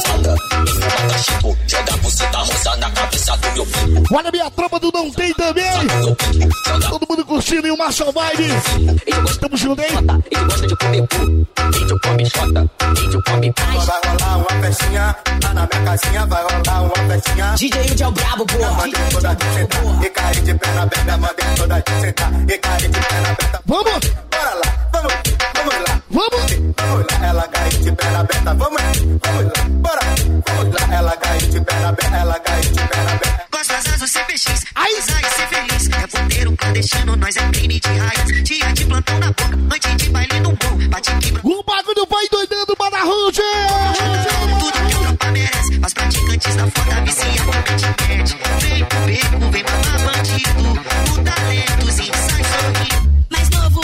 Olha a minha tropa do Não Tem também. Todo mundo curtindo e o Marshall Vibe. Estamos juntos, hein? Ele gosta de comer cu, índio come xota, índio come paz. Vai rolar uma festinha, lá na minha casinha vai rolar uma festinha. DJ Índio é o brabo, boa. Mandei toda de sentar, e cair de perna aberta. Mandei toda de sentar, e cair de perna aberta. Vamos! Bora lá, vamos lá. Vamos lá, ela cai de perna aberta. Vamos lá, bora. Vamos lá, ela cai de perna aberta. Gostosas do CPX, aí sai ser feliz. É ponteiro clandestino, nós é crime de raiz. Dia de plantão na boca, noite de baile no bom. Bate quebra. O bagulho vai doidando, Manarude! Tudo que a tropa merece. As praticantes da foda vicia com etiquete. Vem pro beco, vem mamar bandido. O talentozinho sai sorrindo. Mais novo.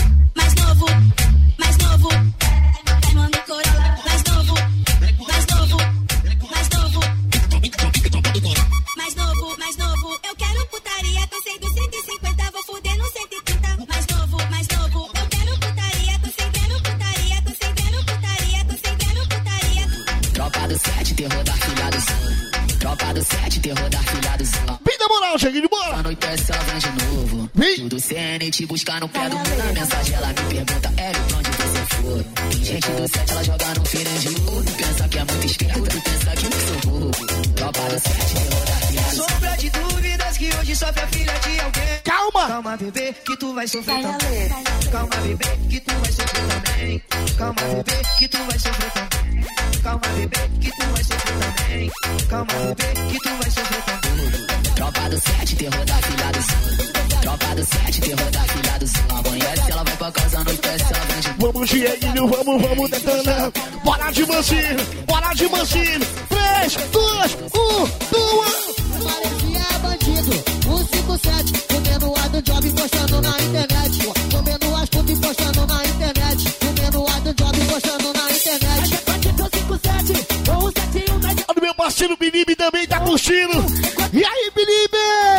Mano Corolla, mais novo. Eu quero putaria, cansei dos 150, vou fuder no 130. Mais novo. Eu quero putaria, cansei putaria. Tropa do 7, terror da filha do Zão. Tropa do 7, terror da filha do Zão. Vem na moral, cheguei bora. Anoitece, ela vem de novo. Tudo CN te buscar no pé do mundo. Na mensagem ela me pergunta, Hélio, pra onde você for? Tem gente do 7, ela joga no feeling de ouro. Pensa que é muito esperto, pensa que eu sou burro. Tropa do 7, terror da filha do Zão. Sombra de dúvidas que hoje sofre a filha de alguém. Calma, bebê, que tu vai sofrer também. Calma, bebê, que tu vai sofrer também. Calma, bebê, que tu vai sofrer também. Calma, bebê, que tu vai sofrer também. Calma, bebê, que tu vai sofrer também. Tropa do 7, terror da filha do Zão. Tropa do 7, terror da filha do Zão. Amanhece, ela vai pra casa, anoitece, ela vem de... Vamos, Dieguinho, vamos detonando. Bora de mansinho. 3, 2, 1, 2. Parecia bandido, 157, comendo a do job postando na internet. Comendo as putas e postando na internet. Comendo a do job postando na internet. Bandido 57, ou 171. Olha o meu parceiro Bilibe também tá curtindo. E aí, Bilibe?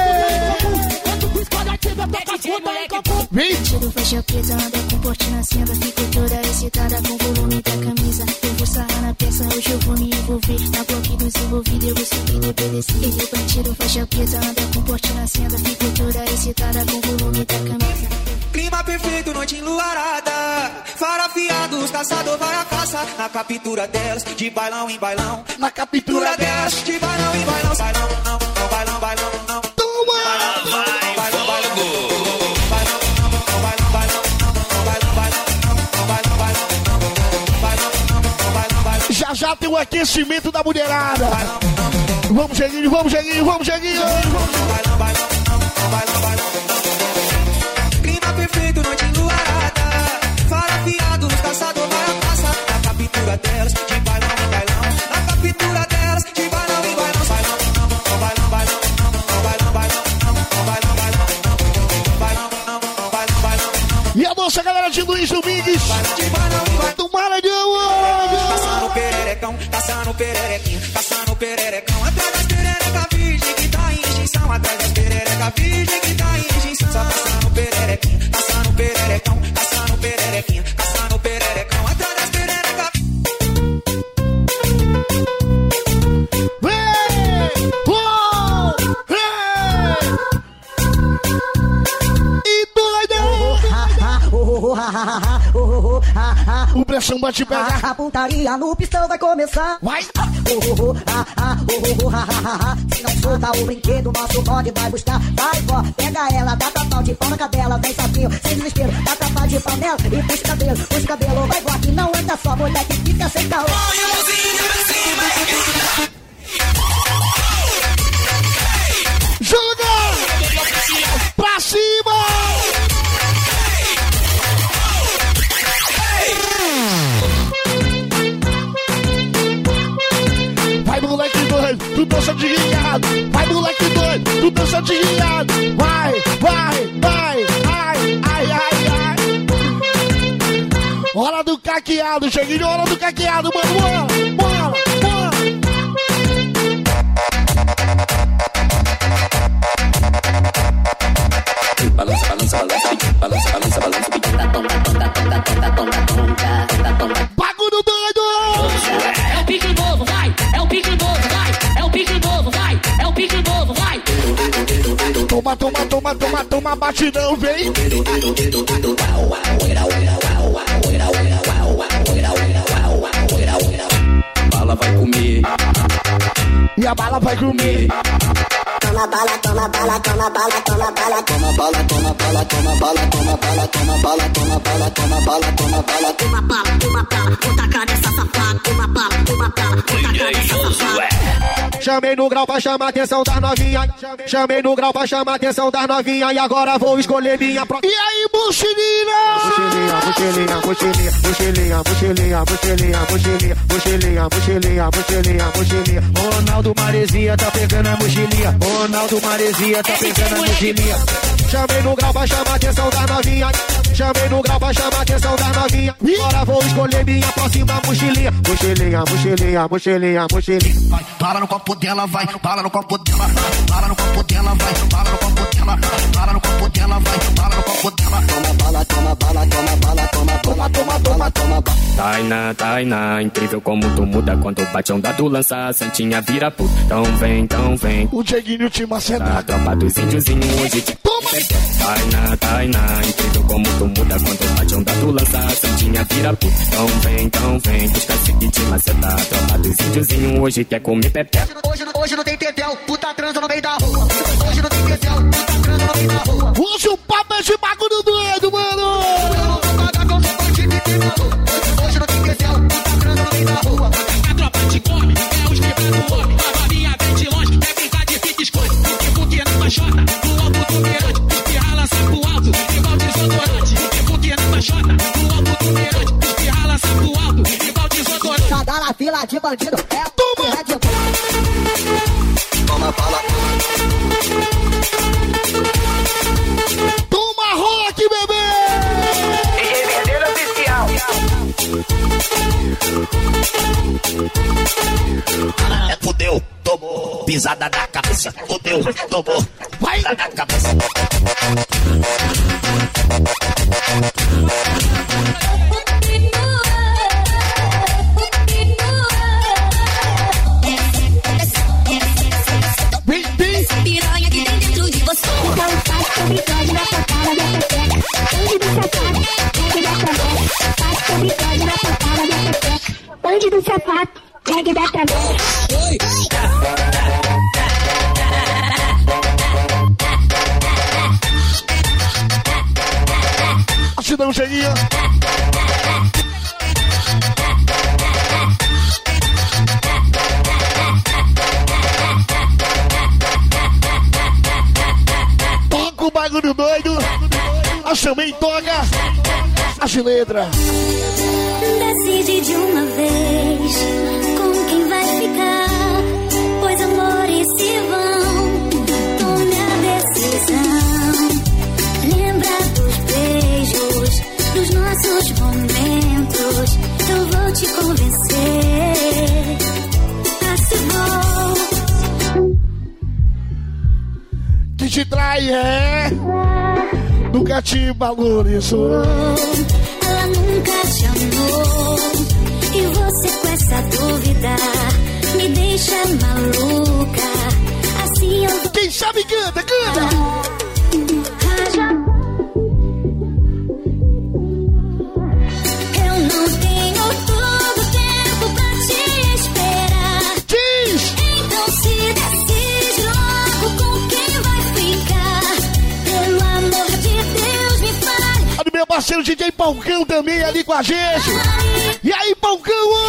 Vem! Tiro faixa preta, anda com porte na cinta. Fico toda excitada com o volume da camisa. Eu vou sarrar na peça, hoje eu vou me envolver. Na bloque dos envolvidos eu vou subir e obedecer. Eu bandido faixa preta, anda com porte na cinta. Fico toda excitada com o volume da camisa. Clima perfeito, noite enluarada. Farafiados, caçador vai à caça. Na captura delas, de bailão em bailão. Na captura delas, de bailão em bailão. Bailão, não, bailão, bailão, não. Toma! Já tem o aquecimento da mulherada. Vamos, Jeguinho. Clima perfeito, noite enluarada. Farafiado, os caçador vai à caça. Na captura delas, de bailão em bailão. Na captura delas, de bailão em bailão. Bailão, bailão, bailão, bailão, bailão, bailão, bailão, bailão, bailão. E a nossa galera de Luiz Domingues do Maranhão. Caçando pererecão, caçando pererequinho, caçando pererecão. Atrás das perereca virgem que tá em extinção. Atrás das perereca virgem que tá em extinção. Só caçando pererequinho, caçando pererecão, caçando pererequinho, caçando pererecão. Atrás das perereca. samba te pega. A putaria no pistão vai começar. Vai! Se não solta o brinquedo, nosso bonde vai buscar. Vai, vó, pega ela, dá tapau de pau na cadela. Vem sapinho, sem desespero, dá tapau de panela e puxa o cabelo. Vai, vó, que não anda só, mulher que fica sem calor. Põe a mãozinha pra cima e joga! Pra cima! Vai, moleque doido, tu dança de guiado. Vai, moleque doido, tu dança de guiado. Vai, vai, vai, ai, ai, ai, ai. Hora do caqueado, cheguinho, hora do caqueado, mano, bora, bora, bora. Balança, balança, balança, balança, balança, balança, tonga, tonga, tonga, tonga, tonga, tonga. Bagulho doido! É o pique novo, vai! É o pique novo, vai! É o pique novo, vai! É o pique novo, vai! Toma, toma, toma, toma, toma, batidão, vem! Bala vai comer. E a bala vai comer. Toma bala, toma bala, toma bala, toma bala, toma bala, toma bala, toma bala, toma bala, toma bala, toma bala, toma bala, toma bala, toma bala, vou tacar nessa safada, toma bala, vou tacar nessa safada. Chamei no grau pra chamar a atenção das novinha. Chamei no grau pra chamar a atenção das novinha. E agora vou escolher minha pro... E aí, mochilinha? Mochilinha, mochilinha, mochilinha, mochilinha, mochilinha, mochilinha, mochilinha, mochilinha, mochilinha, mochilinha. Ronaldo Maresia tá pegando a mochilinha. Ronaldo Maresia tá pegando a mochilinha. Chamei no grau pra chamar a atenção das novinha. Chamei no grau pra chamar a atenção das novinha. Agora vou escolher minha próxima mochilinha. Mochilinha, mochilinha, mochilinha, mochilinha. Vai, para no copo dela, vai, para no copo dela, para no copo dela, vai, para no copo dela, para no copo dela, vai, para no copo dela. Toma bala, toma bala, toma bala, toma toma, toma, toma, toma. Tainá, Tainá, incrível como tu muda quando bate onda do lança, a santinha vira puta. Então vem. O Dieguinho te maceta. A tropa dos índiozinhos hoje te toma. Tainá, Tainá, incrível como tu muda quando bate onda do lança, a santinha vira puta. Então vem, os caciques te maceta. A tropa dos índiozinhos hoje quer comer pepé. Hoje não tem tetel, puta transa no meio da rua. Hoje não tem tetel, puta transa no meio da rua. Hoje o papo é esse bagulho doido, mano. Eu não vou pagar com o time que matou. Hoje não tem tetel, puta transa no meio da rua. A tropa te come, é os que do homem. A novinha vem de longe, é brincar de fica esconde. Porque na baixota, no alto do mirante. Espirra lança pro alto, igual desodorante. Porque na baixota, no alto do mirante. Espirra lança pro alto, igual desodorante. Tá dando a fila de bandido, é toma. Toma bala. Toma rock, bebê! DJ Vermelho Oficial. Fudeu, tomou, pisada na cabeça. Fudeu, tomou, vai na cabeça. Piranha que tem dentro de você. Então faz o bigode na sua cara da pepeca. Bandido safado, pegue da cabeça. Faz o bigode na sua cara da pepeca. Bandido safado, pegue da cabeça. Te dá um cheirinho. Toca o bagulho doido. A chamei toca. As letras. Decide de uma vez com quem vai ficar, pois amores se vão. Tome a decisão. Lembra dos beijos, dos nossos momentos. Eu vou te convencer. Acabou. Que te trai nunca te valorizou. Ela nunca te amou. E você com essa dúvida me deixa maluca. Assim eu vou... Quem sabe canta, canta! Eu não tenho parceiro DJ Palcão também ali com a gente. E aí, Palcão?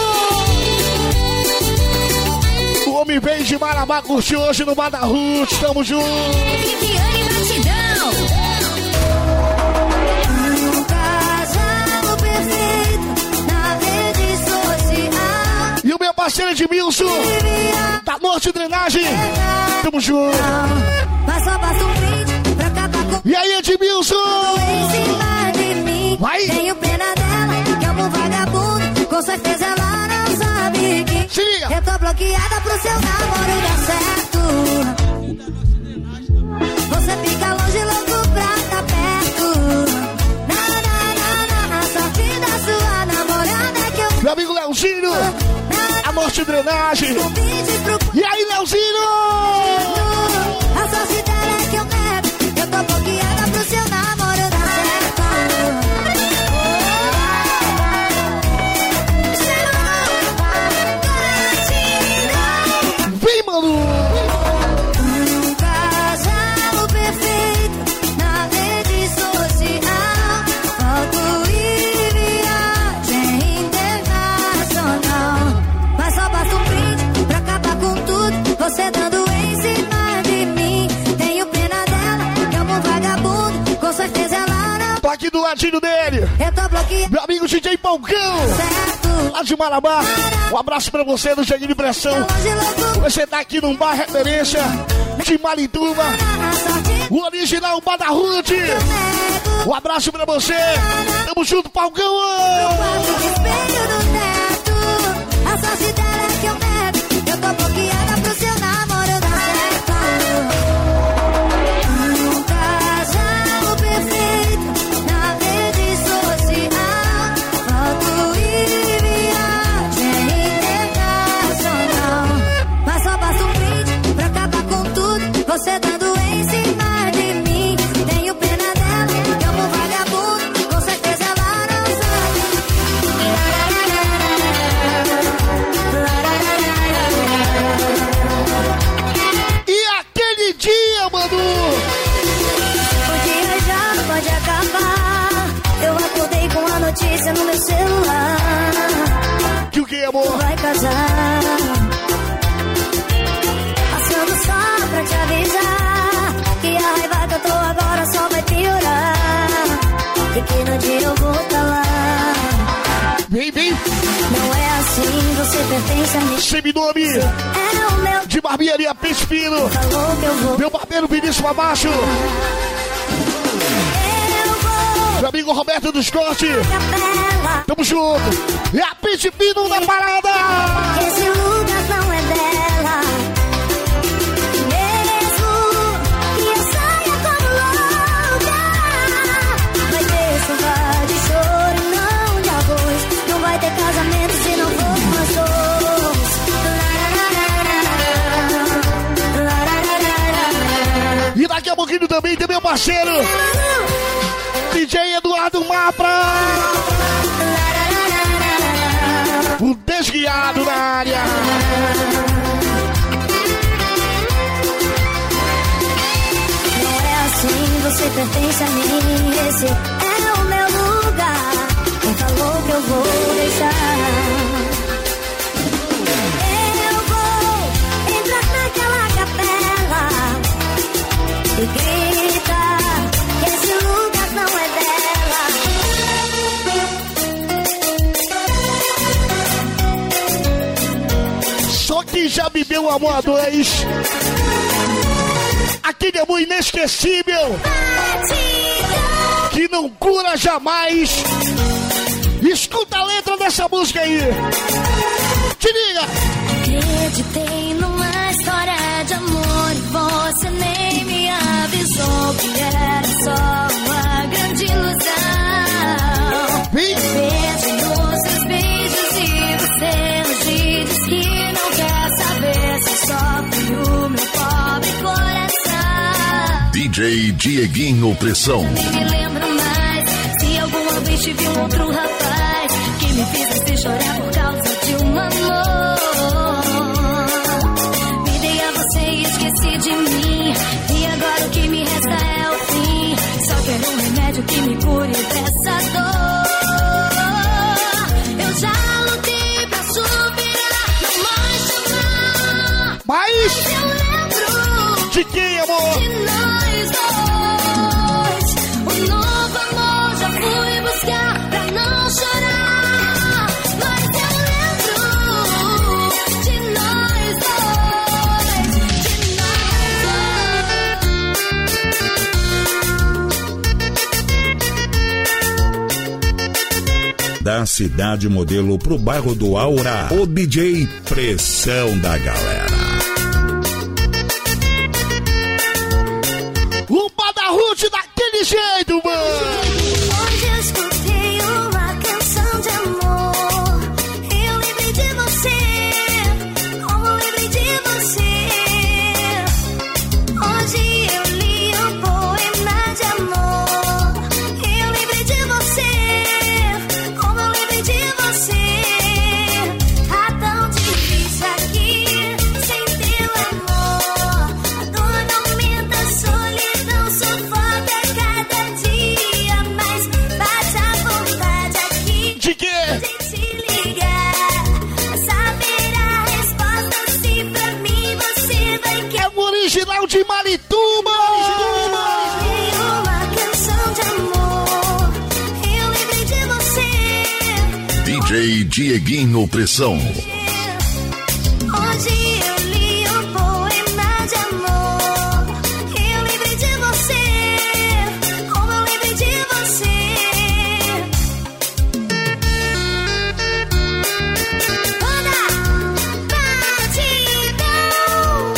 O homem veio de Marabá, curtiu hoje no Bar da Ruth. Tamo junto. Viviane Batidão. Um casal perfeito na rede social. E o meu parceiro Edmilson, da Norte Drenagem. Tamo junto. Mas só basta um print pra acabar com. E aí, Edmilson? Em cima de mim. Vai. Tenho pena dela, que é um vagabundo. Com certeza ela não sabe que. Se liga. Eu tô bloqueada pro seu namoro dar certo. Você fica longe, louco pra tá perto. Na sorte da sua namorada é que eu. Meu amigo Leozinho, a Norte Drenagem. E aí, Leozinho? A sorte dela é que eu nego. Eu tô bloqueada pro seu namoro dar certo. Vem, mano! Um casal perfeito na rede social. Foto e viagem internacional. Mas só basta um print pra acabar com tudo. Você dando em cima de mim. Tenho pena dela, que é um vagabundo. Com certeza ela não. Tô aqui do ladinho dele. Eu tô bloqueado. Meu amigo DJ Palcão, lá de Marabá. Um abraço pra você do Jeguinho de Pressão. Você tá aqui num bar referência de Marituba, o original Bar da Ruth. Um abraço pra você. Tamo junto, Palcão. Espelho do teto. A sorte dela é que eu nego. Eu tô bloqueada pro seu namoro dar certo. Um casal perfeito na rede social. Foto e viagem internacional. Mas só basta um print pra acabar com tudo. Você dando em cima de mim. Tenho pena dela, que é um vagabundo. Com certeza ela não sabe. E aquele dia, mano? O dia já pode acabar. Eu acordei com a notícia no meu celular. Que o que, amor? Vai casar. Passando só pra te avisar que a raiva que eu tô agora só vai piorar. E que no dia eu vou tá lá. Vem, vem. Não é assim, você pertence a mim. Seminome é o meu de barbearia Peixe Fino. Falou que eu vou. Meu barbeiro Vinícius Abaixo. Meu amigo Roberto dos Cortes. Tamo junto. É a Peixe Fino da parada. Esse lugar não é dela. Mesmo que eu saia como louca, vai ter chuva de choro e não de arroz. Não vai ter casamento se não for com as duas. E daqui a pouquinho também tem meu parceiro DJ Eduardo Mapra, o desguiado na área. Não é assim, você pertence a mim. Esse é o meu lugar. Quem falou que eu vou deixar? Eu vou entrar naquela capela e gritar que esse lugar não é dela. Só quem já viveu amor a dois, aquele amor inesquecível que não cura jamais. Escuta a letra dessa música aí. Te liga. Acreditei numa história de amor e você nem me avisou que era só uma grande ilusão. Beijo nos seus beijos e você hoje diz que não quer saber se sofre o meu pobre coração. DJ Dieguinho Pressão. Nem me lembro mais se alguma vez tive um outro rapaz que me fizesse chorar por causa de um amor. Me dei a você e esqueci de mim, e agora o que me resta é o fim. Só quero um remédio que me cure dessa dor. Mas eu lembro de quem, amor? De nós dois. O novo amor já fui buscar pra não chorar. Mas eu lembro de nós dois. De Da Cidade Modelo pro bairro do Aura, o DJ Pressão da galera. O Badarrute daquele jeito, mano. Hoje eu escutei uma canção de amor. Eu lembrei de você, como lembrei de você. Hoje eu li um poema de amor. Eu lembrei de você, como eu lembrei de você. Tá tão difícil aqui, sem teu amor. A dor não aumenta, a solidão sufoca cada dia. Mas bate a vontade aqui de quê? De te ligar, saber a resposta se pra mim você vai querer. É o original de Marituba. Uma canção de amor. Eu lembrei de você. DJ Dieguinho Pressão. Hoje eu li um poema de amor. Eu lembrei de você, como eu lembrei de você. Toda batidão.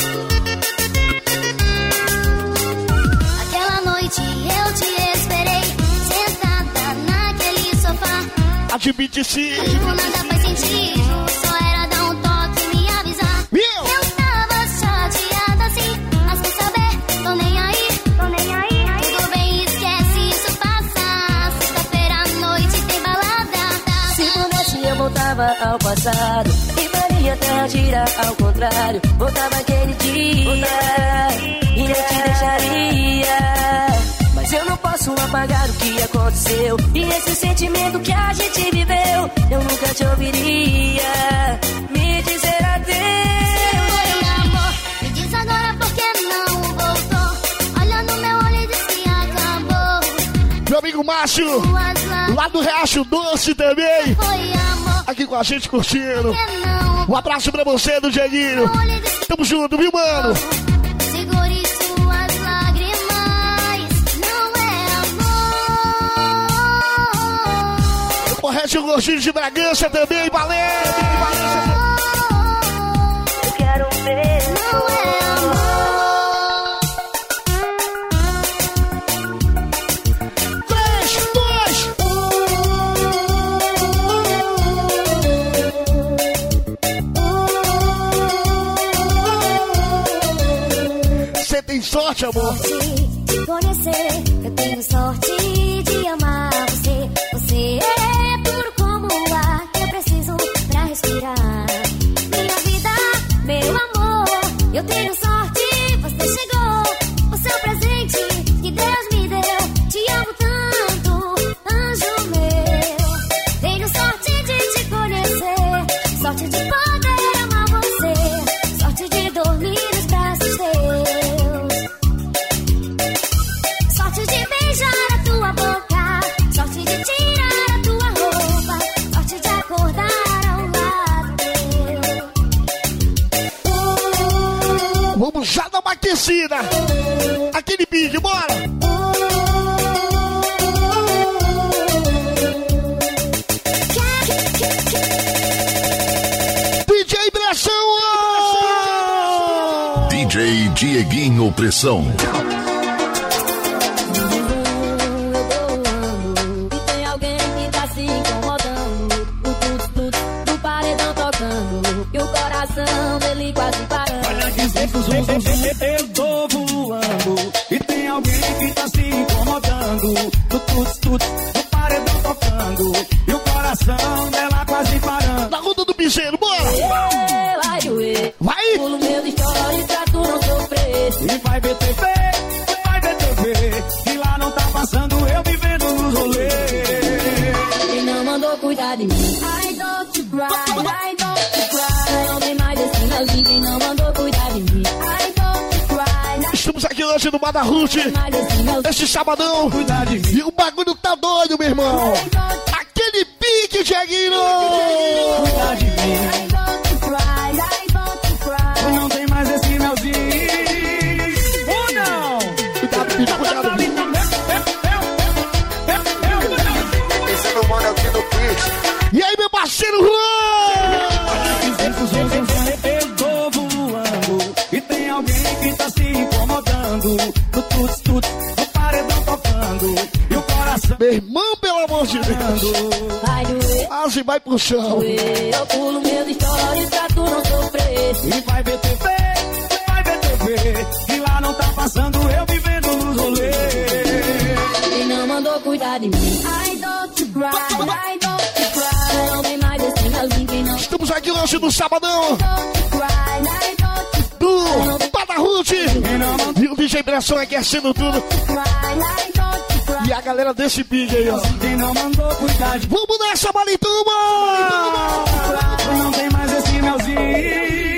Aquela noite eu te esperei, sentada naquele sofá. Admite sim. Tipo, nada faz sentido, só era dar um toque e me avisar. Eu tava chateada assim, mas quer saber, tô nem aí. Tudo bem, esquece, isso passa. Sexta-feira à noite tem balada. Se pudesse eu voltava ao passado e faria a terra girar ao contrário. Voltava aquele dia e eu te deixaria. Mas eu não posso apagar o que aconteceu e esse sentimento que a gente viveu. Eu nunca te ouviria me dizer adeus. Foi amor, me diz agora por que não voltou. Olha no meu olho e diz que acabou. Meu amigo Márcio, lá do Riacho Doce também. Foi amor, aqui com a gente curtindo. Um abraço pra você, do Dieguinho. Tamo junto, viu, mano? segure suas lágrimas. Não é amor. Correte o gostinho de Bragança também, valendo. Eu quero ver. Não é amor. 3, 2. Você tem sorte, amor. De conhecer, eu tenho sorte de amar você. Você é puro como o ar que eu preciso pra respirar. Minha vida, meu amor, eu tenho sorte, você chegou. O seu presente que Deus me deu. Te amo tanto, anjo meu. Tenho sorte de te conhecer, sorte de poder amar você, sorte de dormir nos braços teus, sorte de beijar a tua boca, sorte de tirar a tua roupa, sorte de acordar ao lado teu. Vamos já dar uma aquecida. Aquele vídeo, bora. DJ Pressão. DJ Dieguinho Pressão. E tem alguém que tá se incomodando. O tudo do paredão tocando. E o coração dele quase parando. Olha dizer que eu tô voando. E tem alguém que tá se incomodando. Do paredão tocando. E o coração dela quase parando. Na Ruda do Piseiro, bora! Vai doer. Vai! Pulo meu stories pra tu não sofrer. E vai ver TV, que lá não tá passando eu vivendo nos rolês. Quem não mandou cuidar de mim? I don't cry, I don't cry. Não tem mais esse melzinho. Quem não mandou cuidar de mim? hoje no Bar da Ruth. Esse sabadão. E o bagulho tá doido, meu irmão. Aquele pique, Dieguinho. Cuida de mim. Não tem mais esse melzinho. Ou não? Cuidado, filho, cuidado. Esse meu mano é o Tio do Pitch. E aí, meu parceiro Juan? Eu tô voando e tem alguém que tá se incomodando. O paredão tocando e o coração. Meu irmão, pelo amor de Deus. Vai doer. Quase vai pro chão. Eu pulo meus stories pra tu não sofrer. E vai ver TV, e lá não tá passando eu vivendo nos rolês. Quem não mandou cuidar de mim? I don't cry, I don't cry. Não vem mais esse melzinho, quem não. Estamos aqui hoje no sabadão do Bar da Ruth. E o DJ Pressão aquecendo tudo. E a galera desse pique aí, ó. Quem não mandou cuidar de mim? Vamos nessa, Marituba! Não tem mais esse melzinho.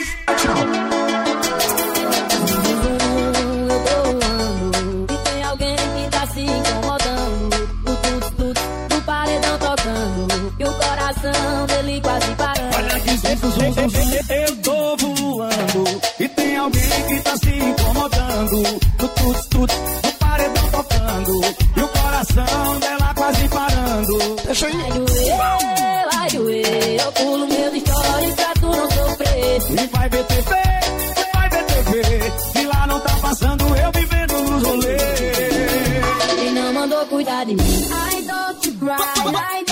Dele quase parando. Olha que eu tô voando e tem alguém que tá se incomodando. O paredão tocando e o coração dela quase parando. Deixa aí. Vai doer, eu pulo meus stories pra tu não sofrer. E vai ver TV, e lá não tá passando eu vivendo nos rolês. Quem não mandou cuidar de mim? I don't cry, I